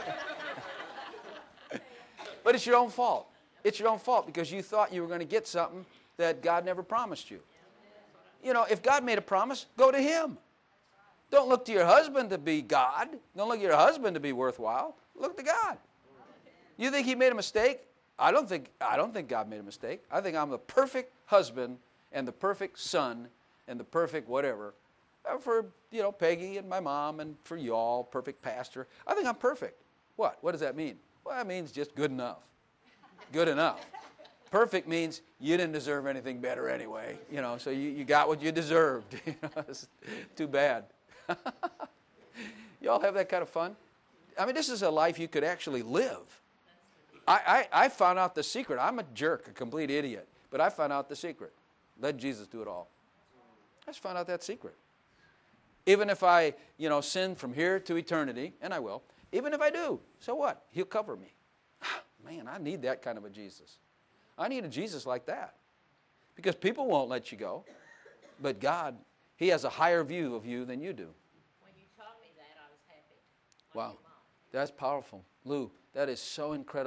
But it's your own fault. It's your own fault because you thought you were going to get something that God never promised you. You know, if God made a promise, go to Him. Don't look to your husband to be God. Don't look to your husband to be worthwhile. Look to God. You think He made a mistake? I don't think, I don't think God made a mistake. I think I'm the perfect husband and the perfect son and the perfect whatever for, you know, Peggy and my mom and for y'all, perfect pastor. I think I'm perfect. What? What does that mean? Well, that means just good enough. Good enough. Perfect means you didn't deserve anything better anyway. You know, so you, you got what you deserved. You know, it's too bad. Y'all have that kind of fun? I mean, this is a life you could actually live. I, I, I found out the secret. I'm a jerk, a complete idiot. But I found out the secret. Let Jesus do it all. I just found out that secret. Even if I, you know, sin from here to eternity, and I will, even if I do, so what? He'll cover me. Man, I need that kind of a Jesus. I need a Jesus like that. Because people won't let you go. But God, He has a higher view of you than you do. When you told me that, I was happy. Wow. That's powerful. Lou, that is so incredible.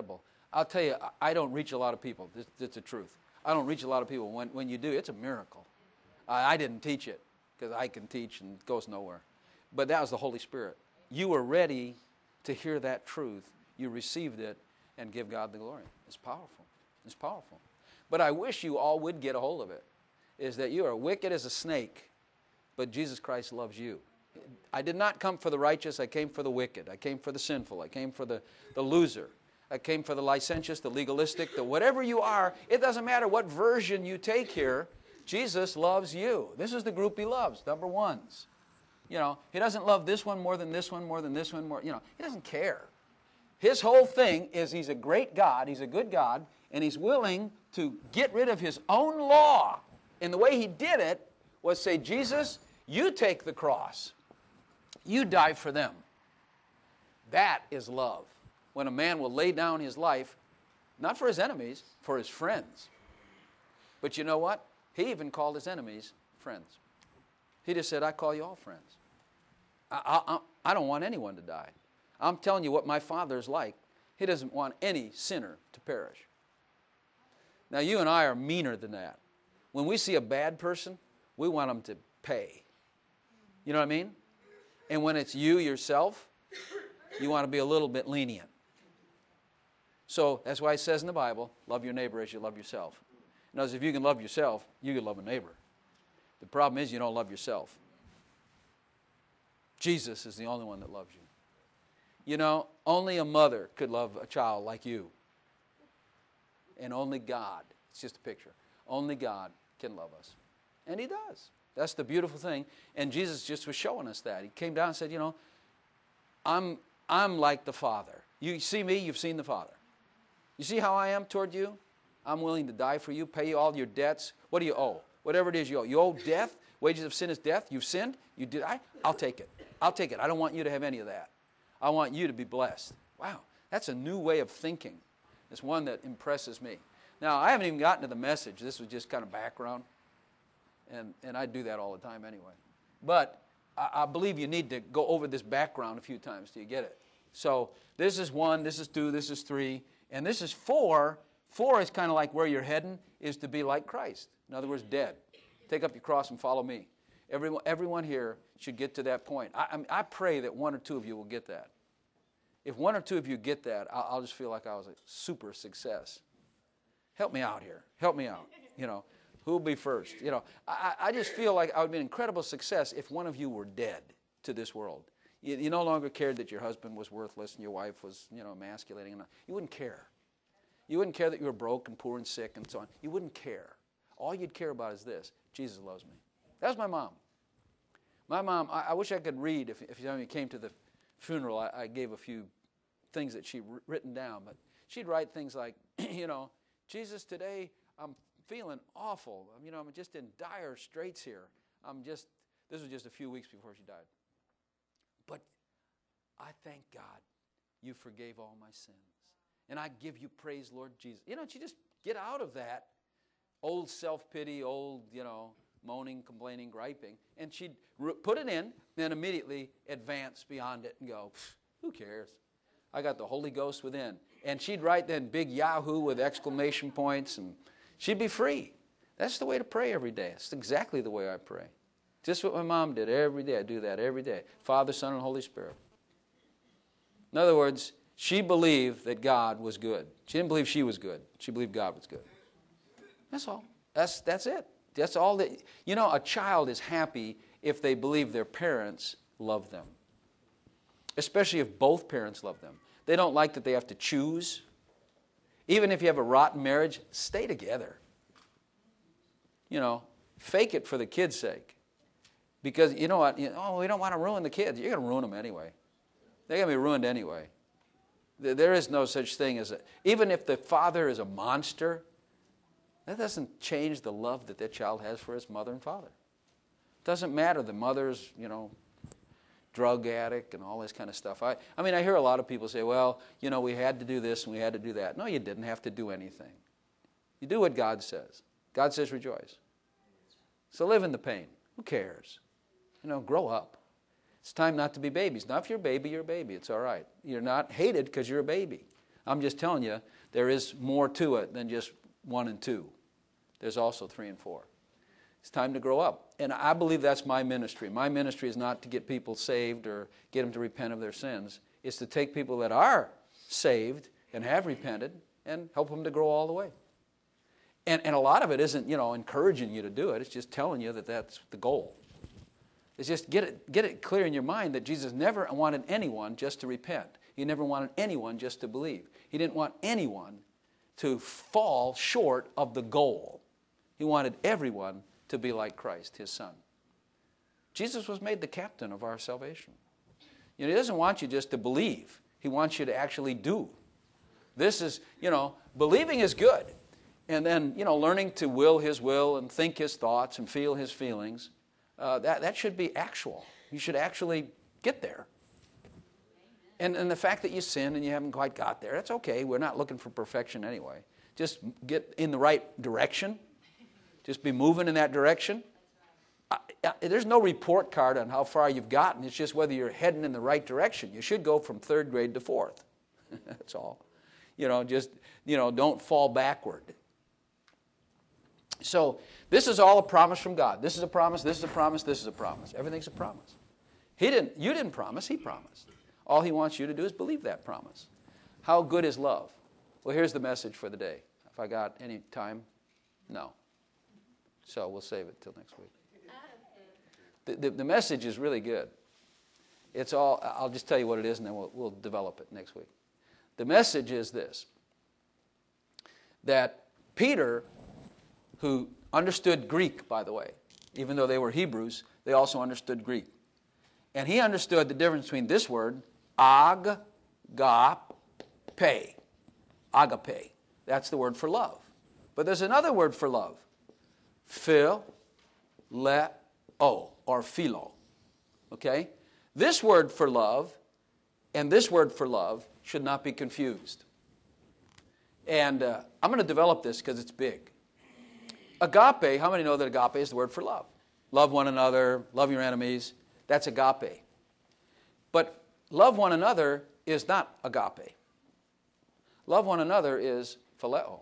I'll tell you, I don't reach a lot of people. This, it's the truth. I don't reach a lot of people. When, when you do, it's a miracle. I, I didn't teach it because I can teach and it goes nowhere. But that was the Holy Spirit. You were ready to hear that truth. You received it and give God the glory. It's powerful. It's powerful. But I wish you all would get a hold of it, is that you are wicked as a snake, but Jesus Christ loves you. I did not come for the righteous. I came for the wicked. I came for the sinful. I came for the, the loser. I came for the licentious, the legalistic, the whatever you are. It doesn't matter what version you take here. Jesus loves you. This is the group he loves, number ones. You know, he doesn't love this one more than this one, more than this one, more. You know, he doesn't care. His whole thing is he's a great God, he's a good God, and he's willing to get rid of his own law. And the way he did it was say, Jesus, you take the cross. You die for them. That is love. When a man will lay down his life, not for his enemies, for his friends. But you know what? He even called his enemies friends. He just said, I call you all friends. I, I, I don't want anyone to die. I'm telling you what my Father's like. He doesn't want any sinner to perish. Now, you and I are meaner than that. When we see a bad person, we want them to pay. You know what I mean? And when it's you yourself, you want to be a little bit lenient. So that's why it says in the Bible, love your neighbor as you love yourself. In other words, if you can love yourself, you can love a neighbor. The problem is you don't love yourself. Jesus is the only one that loves you. You know, only a mother could love a child like you. And only God, it's just a picture, only God can love us. And he does. That's the beautiful thing. And Jesus just was showing us that. He came down and said, you know, I'm, I'm like the Father. You see me, you've seen the Father. You see how I am toward you? I'm willing to die for you, pay you all your debts. What do you owe? Whatever it is you owe. You owe death. Wages of sin is death. You've sinned. You did. I, I'll take it. I'll take it. I don't want you to have any of that. I want you to be blessed. Wow, that's a new way of thinking. It's one that impresses me. Now, I haven't even gotten to the message. This was just kind of background. And, and I do that all the time anyway. But I, I believe you need to go over this background a few times till you get it. So this is one, this is two, this is three, and this is four. Four is kind of like where you're heading, is to be like Christ. In other words, dead. Take up your cross and follow me. Everyone, everyone here should get to that point. I, I, mean, I pray that one or two of you will get that. If one or two of you get that, I'll, I'll just feel like I was a super success. Help me out here. Help me out. You know, who will be first? You know, I, I just feel like I would be an incredible success if one of you were dead to this world. You, you no longer cared that your husband was worthless and your wife was, you know, emasculating. And you wouldn't care. You wouldn't care that you were broke and poor and sick and so on. You wouldn't care. All you'd care about is this: Jesus loves me. That was my mom. My mom, I, I wish I could read. If, if you came to the funeral, I, I gave a few things that she'd written down. But she'd write things like, you know, Jesus, today I'm feeling awful. You know, I'm just in dire straits here. I'm just, this was just a few weeks before she died. But I thank God you forgave all my sins. And I give you praise, Lord Jesus. You know, she just get out of that old self-pity, old, you know, moaning, complaining, griping. And she'd put it in, then immediately advance beyond it and go, who cares? I got the Holy Ghost within. And she'd write then big Yahoo with exclamation points, and she'd be free. That's the way to pray every day. It's exactly the way I pray. Just what my mom did every day. I do that every day. Father, Son, and Holy Spirit. In other words, she believed that God was good. She didn't believe she was good. She believed God was good. That's all. That's, that's it. That's all that, you know, a child is happy if they believe their parents love them. Especially if both parents love them. They don't like that they have to choose. Even if you have a rotten marriage, stay together. You know, fake it for the kids' sake. Because, you know what, you know, oh, we don't want to ruin the kids. You're going to ruin them anyway. They're going to be ruined anyway. There is no such thing as a, even if the father is a monster, that doesn't change the love that that child has for his mother and father. It doesn't matter. The mother's, you know, drug addict and all this kind of stuff. I, I mean, I hear a lot of people say, well, you know, we had to do this and we had to do that. No, you didn't have to do anything. You do what God says. God says rejoice. So live in the pain. Who cares? You know, grow up. It's time not to be babies. Now, if you're a baby, you're a baby. It's all right. You're not hated because you're a baby. I'm just telling you there is more to it than just one and two. There's also three and four. It's time to grow up. And I believe that's my ministry. My ministry is not to get people saved or get them to repent of their sins. It's to take people that are saved and have repented and help them to grow all the way. And, and a lot of it isn't, you know, encouraging you to do it. It's just telling you that that's the goal. It's just get it, get it clear in your mind that Jesus never wanted anyone just to repent. He never wanted anyone just to believe. He didn't want anyone to fall short of the goal. He wanted everyone to be like Christ, his son. Jesus was made the captain of our salvation. You know, he doesn't want you just to believe. He wants you to actually do. This is, you know, believing is good. And then, you know, learning to will his will and think his thoughts and feel his feelings, uh, that, that should be actual. You should actually get there. And, and the fact that you sin and you haven't quite got there, that's okay. We're not looking for perfection anyway. Just get in the right direction. Just be moving in that direction. I, I, there's no report card on how far you've gotten. It's just whether you're heading in the right direction. You should go from third grade to fourth. That's all. You know, just, you know, don't fall backward. So this is all a promise from God. This is a promise, this is a promise, this is a promise. Everything's a promise. He didn't, you didn't promise, he promised. All he wants you to do is believe that promise. How good is love? Well, here's the message for the day. If I got any time, no. So we'll save it till next week. The, the, the message is really good. It's all, I'll just tell you what it is and then we'll, we'll develop it next week. The message is this, that Peter, who understood Greek, by the way, even though they were Hebrews, they also understood Greek. And he understood the difference between this word, agape, agape. That's the word for love. But there's another word for love, phileo, or philo. Okay? This word for love and this word for love should not be confused. And uh, I'm going to develop this because it's big. Agape, how many know that agape is the word for love? Love one another, love your enemies. That's agape. But love one another is not agape. Love one another is phileo.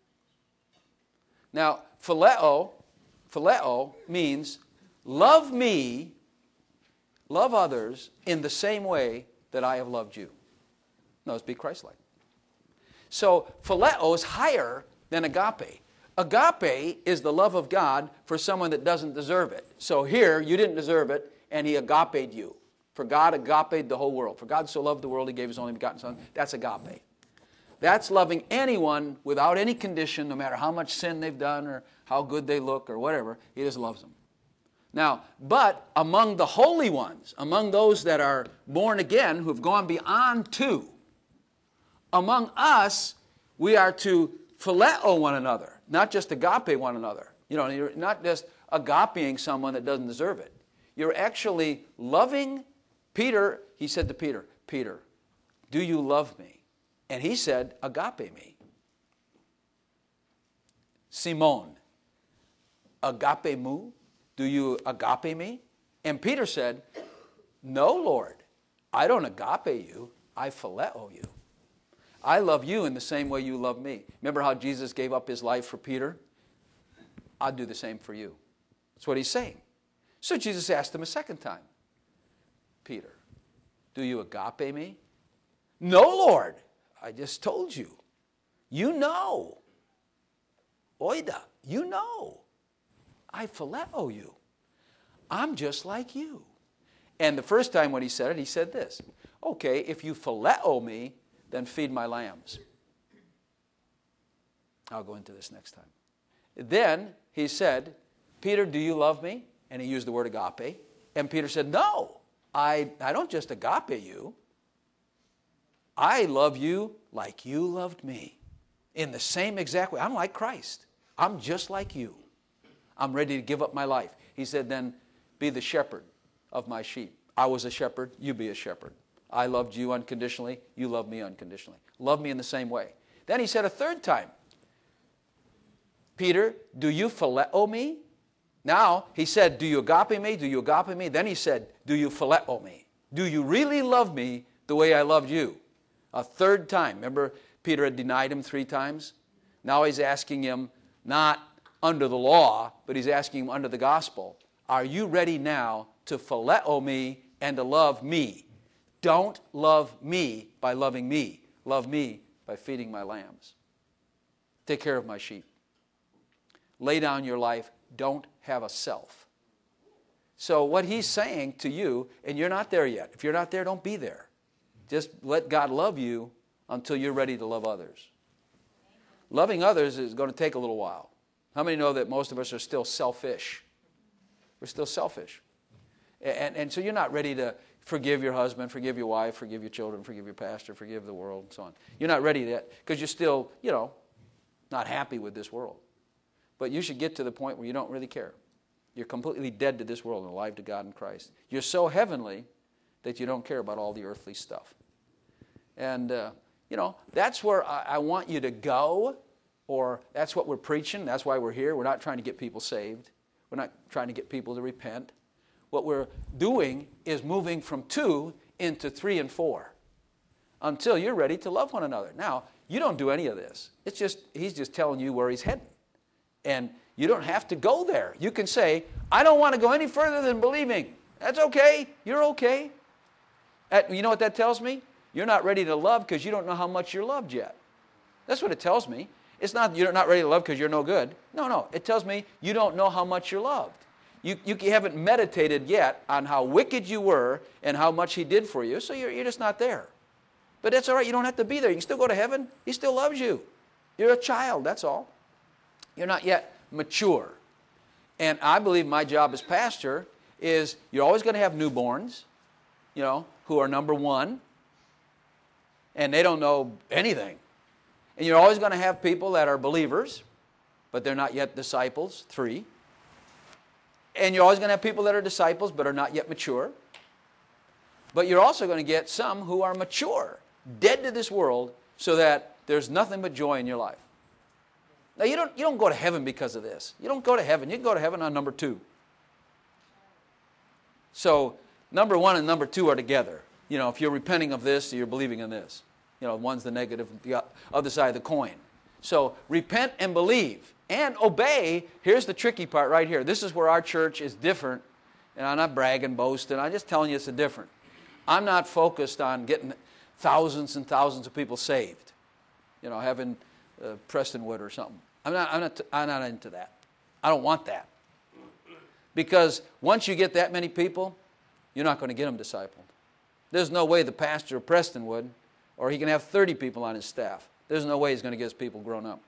Now, phileo, phileo means love me, love others in the same way that I have loved you. Notice, be Christ-like. So phileo is higher than agape. Agape is the love of God for someone that doesn't deserve it. So here, you didn't deserve it, and he agaped you. For God agaped the whole world. For God so loved the world, he gave his only begotten Son. That's agape. That's loving anyone without any condition, no matter how much sin they've done or how good they look or whatever. He just loves them. Now, but among the holy ones, among those that are born again, who have gone beyond two, among us, we are to phileo one another, not just agape one another. You know, you're not just agapeing someone that doesn't deserve it. You're actually loving Peter. He said to Peter, Peter, do you love me? And he said, agape me. Simon, agape mu? Do you agape me? And Peter said, no, Lord, I don't agape you, I phileo you. I love you in the same way you love me. Remember how Jesus gave up his life for Peter? I'll do the same for you. That's what he's saying. So Jesus asked him a second time, Peter, do you agape me? No, Lord, I just told you. You know. Oida, you know. I phileo you. I'm just like you. And the first time when he said it, he said this, okay, if you phileo me, then feed my lambs. I'll go into this next time. Then he said, Peter, do you love me? And he used the word agape. And Peter said, no, I, I don't just agape you. I love you like you loved me. In the same exact way. I'm like Christ. I'm just like you. I'm ready to give up my life. He said, then be the shepherd of my sheep. I was a shepherd, you be a shepherd. I loved you unconditionally, you love me unconditionally. Love me in the same way. Then he said a third time, Peter, do you phileo me? Now, he said, do you agape me? Do you agape me? Then he said, do you phileo me? Do you really love me the way I loved you? A third time. Remember, Peter had denied him three times. Now he's asking him, not under the law, but he's asking him under the gospel, are you ready now to phileo me and to love me? Don't love me by loving me. Love me by feeding my lambs. Take care of my sheep. Lay down your life. Don't have a self. So what he's saying to you, and you're not there yet. If you're not there, don't be there. Just let God love you until you're ready to love others. Loving others is going to take a little while. How many know that most of us are still selfish? We're still selfish. And, and so you're not ready to forgive your husband, forgive your wife, forgive your children, forgive your pastor, forgive the world, and so on. You're not ready yet because you're still, you know, not happy with this world. But you should get to the point where you don't really care. You're completely dead to this world and alive to God in Christ. You're so heavenly that you don't care about all the earthly stuff. And, uh, you know, that's where I, I want you to go, or that's what we're preaching. That's why we're here. We're not trying to get people saved. We're not trying to get people to repent. What we're doing is moving from two into three and four until you're ready to love one another. Now, you don't do any of this. It's just, he's just telling you where he's heading. And you don't have to go there. You can say, I don't want to go any further than believing. That's okay. You're okay. That, you know what that tells me? You're not ready to love because you don't know how much you're loved yet. That's what it tells me. It's not you're not ready to love because you're no good. No, no. It tells me you don't know how much you're loved. You, you haven't meditated yet on how wicked you were and how much he did for you, so you're, you're just not there. But that's all right. You don't have to be there. You can still go to heaven. He still loves you. You're a child, that's all. You're not yet mature. And I believe my job as pastor is you're always going to have newborns, you know, who are number one, and they don't know anything. And you're always going to have people that are believers, but they're not yet disciples, three. And you're always going to have people that are disciples but are not yet mature. But you're also going to get some who are mature, dead to this world, so that there's nothing but joy in your life. Now, you don't, you don't go to heaven because of this. You don't go to heaven. You can go to heaven on number two. So, number one and number two are together. You know, if you're repenting of this, you're believing in this. You know, one's the negative, the other side of the coin. So, repent and believe. And obey. Here's the tricky part right here. This is where our church is different. And I'm not bragging, boasting. I'm just telling you it's a different. I'm not focused on getting thousands and thousands of people saved. You know, having uh, Prestonwood or something. I'm not, I'm, not, I'm not into that. I don't want that. Because once you get that many people, you're not going to get them discipled. There's no way the pastor of Prestonwood, or he can have thirty people on his staff. There's no way he's going to get his people grown up.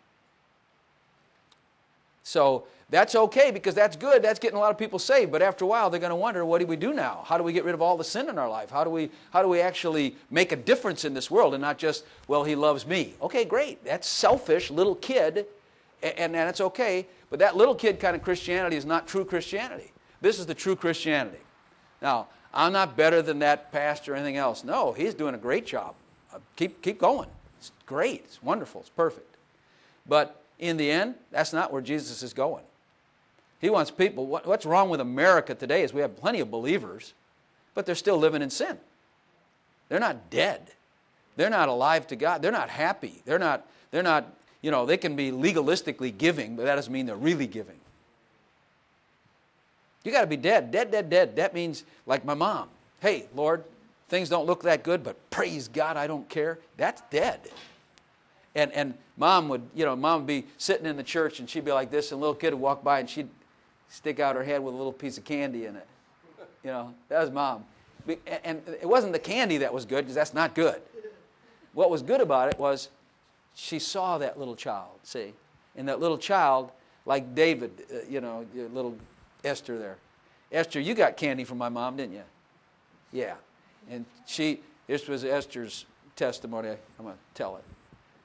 So that's okay because that's good. That's getting a lot of people saved. But after a while, they're going to wonder, what do we do now? How do we get rid of all the sin in our life? How do we, how do we actually make a difference in this world and not just, well, he loves me. Okay, great. That's selfish, little kid, and, and that's okay. But that little kid kind of Christianity is not true Christianity. This is the true Christianity. Now, I'm not better than that pastor or anything else. No, he's doing a great job. Uh, keep, keep going. It's great. It's wonderful. It's perfect. But in the end, that's not where Jesus is going. He wants people, what, what's wrong with America today is we have plenty of believers, but they're still living in sin. They're not dead. They're not alive to God. They're not happy. They're not, they're not, you know, they can be legalistically giving, but that doesn't mean they're really giving. You got to be dead, dead, dead, dead. That means, like my mom, hey, Lord, things don't look that good, but praise God, I don't care. That's dead. And and mom would, you know, mom would be sitting in the church and she'd be like this, and a little kid would walk by and she'd stick out her head with a little piece of candy in it. You know, that was mom. And it wasn't the candy that was good, because that's not good. What was good about it was she saw that little child, see? And that little child, like David, uh, you know, your little Esther there. Esther, you got candy from my mom, didn't you? Yeah. And she, this was Esther's testimony. I'm going to tell it.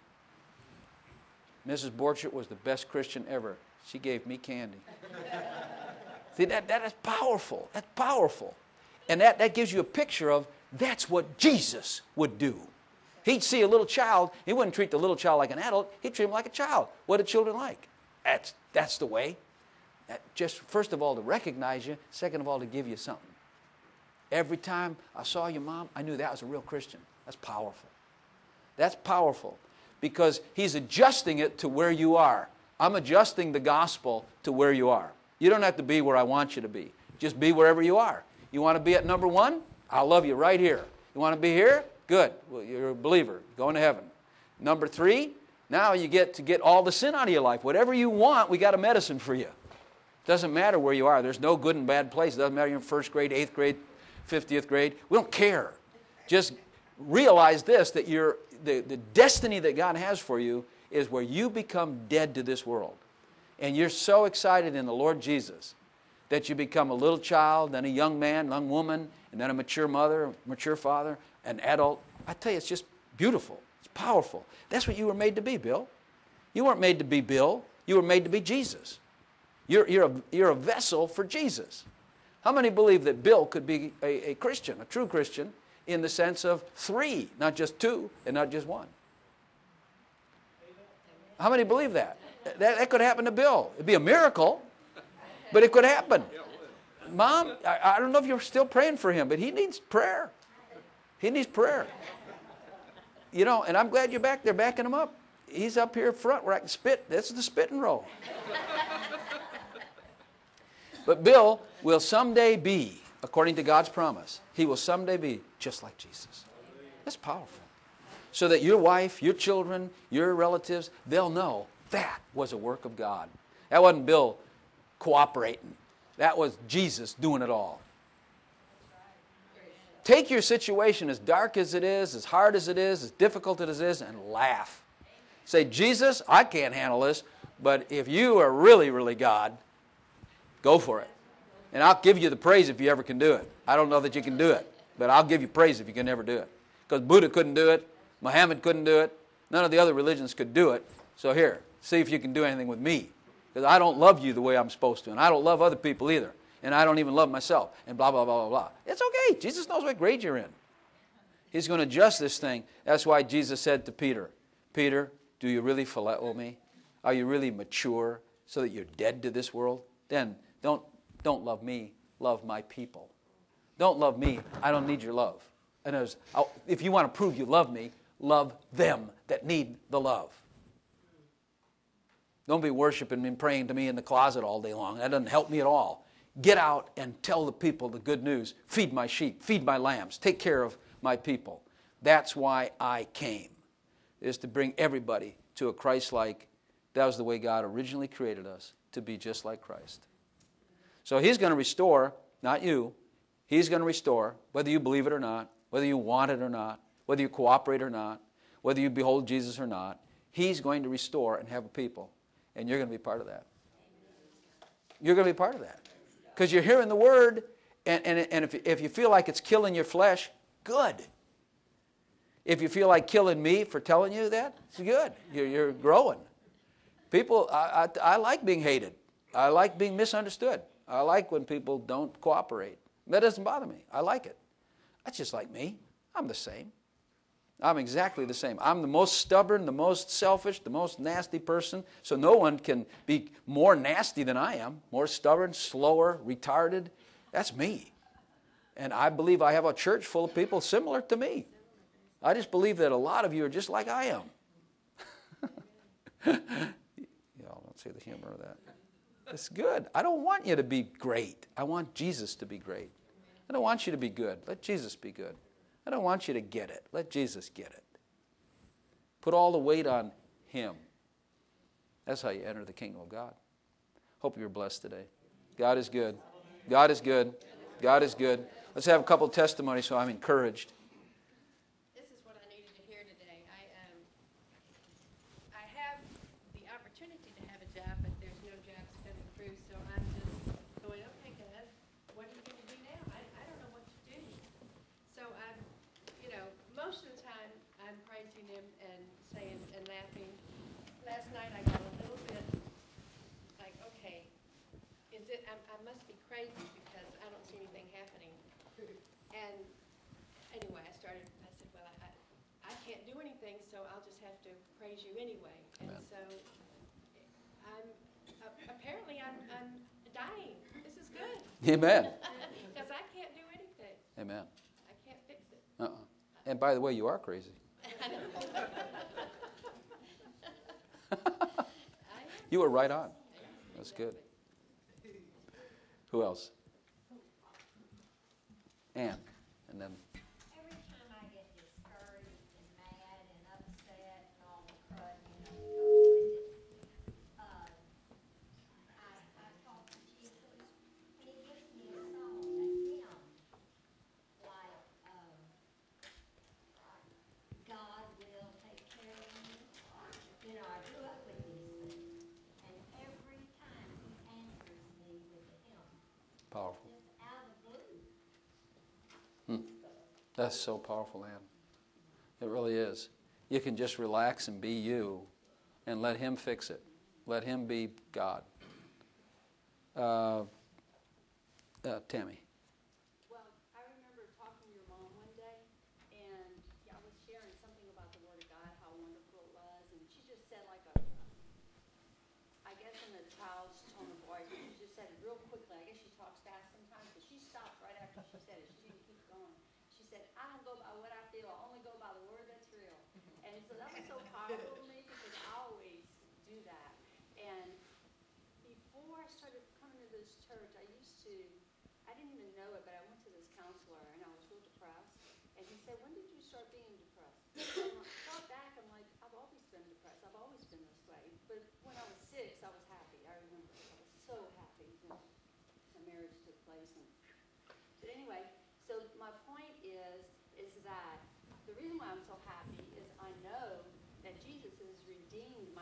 Missus Borchardt was the best Christian ever. She gave me candy. See, that, that is powerful. That's powerful. And that, that gives you a picture of that's what Jesus would do. He'd see a little child. He wouldn't treat the little child like an adult. He'd treat him like a child. What are children like? That's, that's the way. That just, first of all, to recognize you. Second of all, to give you something. Every time I saw your mom, I knew that was a real Christian. That's powerful. That's powerful. because He's adjusting it to where you are. I'm adjusting the gospel to where you are. You don't have to be where I want you to be. Just be wherever you are. You want to be at number one? I'll love you right here. You want to be here? Good. Well, you're a believer. Going to heaven. Number three, now you get to get all the sin out of your life. Whatever you want, we got a medicine for you. Doesn't matter where you are. There's no good and bad place. It doesn't matter if you're in first grade, eighth grade, fiftieth grade. We don't care. Just realize this, that you're, the, the destiny that God has for you is where you become dead to this world. And you're so excited in the Lord Jesus that you become a little child, then a young man, young woman, and then a mature mother, a mature father, an adult. I tell you, it's just beautiful. It's powerful. That's what you were made to be, Bill. You weren't made to be Bill. You were made to be Jesus. You're, you're, a, you're a vessel for Jesus. How many believe that Bill could be a, a Christian, a true Christian, in the sense of three, not just two and not just one? How many believe that? That, that could happen to Bill. It'd be a miracle, but it could happen. Mom, I, I don't know if you're still praying for him, but he needs prayer. He needs prayer. You know, and I'm glad you're back there backing him up. He's up here front where I can spit. This is the spitting roll. But Bill will someday be, according to God's promise, he will someday be just like Jesus. That's powerful. So that your wife, your children, your relatives, they'll know that was a work of God. That wasn't Bill cooperating. That was Jesus doing it all. Take your situation, as dark as it is, as hard as it is, as difficult as it is, and laugh. Say, Jesus, I can't handle this, but if you are really, really God, go for it. And I'll give you the praise if you ever can do it. I don't know that you can do it, but I'll give you praise if you can ever do it. Because Buddha couldn't do it. Muhammad couldn't do it. None of the other religions could do it. So here, see if you can do anything with me. Because I don't love you the way I'm supposed to. And I don't love other people either. And I don't even love myself. And blah, blah, blah, blah, blah. It's okay. Jesus knows what grade you're in. He's going to adjust this thing. That's why Jesus said to Peter, Peter, do you really phileo me? Are you really mature so that you're dead to this world? Then don't, don't love me. Love my people. Don't love me. I don't need your love. And as, if you want to prove you love me, love them that need the love. Don't be worshiping me and praying to me in the closet all day long. That doesn't help me at all. Get out and tell the people the good news. Feed my sheep. Feed my lambs. Take care of my people. That's why I came, is to bring everybody to a Christ-like. That was the way God originally created us, to be just like Christ. So He's going to restore, not you. He's going to restore, whether you believe it or not, whether you want it or not, whether you cooperate or not, whether you behold Jesus or not. He's going to restore and have a people. And you're going to be part of that. You're going to be part of that. Because you're hearing the Word, and, and, and if, if you feel like it's killing your flesh, good. If you feel like killing me for telling you that, it's good. You're, you're growing. People, I, I, I like being hated. I like being misunderstood. I like when people don't cooperate. That doesn't bother me. I like it. That's just like me. I'm the same. I'm exactly the same. I'm the most stubborn, the most selfish, the most nasty person. So no one can be more nasty than I am. More stubborn, slower, retarded. That's me. And I believe I have a church full of people similar to me. I just believe that a lot of you are just like I am. Y'all don't see the humor of that. It's good. I don't want you to be great. I want Jesus to be great. I don't want you to be good. Let Jesus be good. I don't want you to get it. Let Jesus get it. Put all the weight on Him. That's how you enter the kingdom of God. Hope you're blessed today. God is good. God is good. God is good. Let's have a couple of testimonies so I'm encouraged. This is what I needed to hear today. I um, I have the opportunity to have a job, but there's no jobs coming through, so I'm just going, okay, God, what are you going to do now? I, I don't know what to do. So I'm, you know, most of the time I'm praising Him and saying and laughing. Last night I got a little bit like, okay, is it? I, I must be crazy because I don't see anything happening. And anyway, I started. I said, well, I, I can't do anything, so I'll just have to praise You anyway. And Amen. so I'm uh, apparently I'm, I'm dying. This is good. Amen. Because I can't do anything. Amen. I can't fix it. Uh-uh. And by the way, you are crazy. You were right on. That's good. Who else? Ann. And then Every time I get discouraged and mad and upset and all the crud, you know, that goes with it, uh, I, I talk to Jesus, and he gives me a song, a hymn, like, um, God will take care of me. You know, I grew up with these things, and every time he answers me with a hymn, powerful. just out of the blue. That's so powerful, Ann. It really is. You can just relax and be you and let him fix it. Let him be God. Uh, uh, Tammy. Well, I remember talking to your mom one day, and I was sharing something about the Word of God, how wonderful it was, and she just said like a, I guess in a child's tone of voice, she just said it real quickly. I guess she talks fast sometimes, but she stopped right after she said it. She didn't keep going. She said, I don't go by what I feel, I only go by the Word that's real. And so that was so powerful to me because I always do that. And before I started coming to this church, I used to, I didn't even know it, but I went to this counselor and I was real depressed. And he said, when did you start being depressed? And I thought back, I'm like, I've always been depressed. I've always been this way. But when I was six, I was happy. I remember I was so happy when my marriage took place. And, but anyway, so my point is, is that the reason why I'm so happy is I know that Jesus has redeemed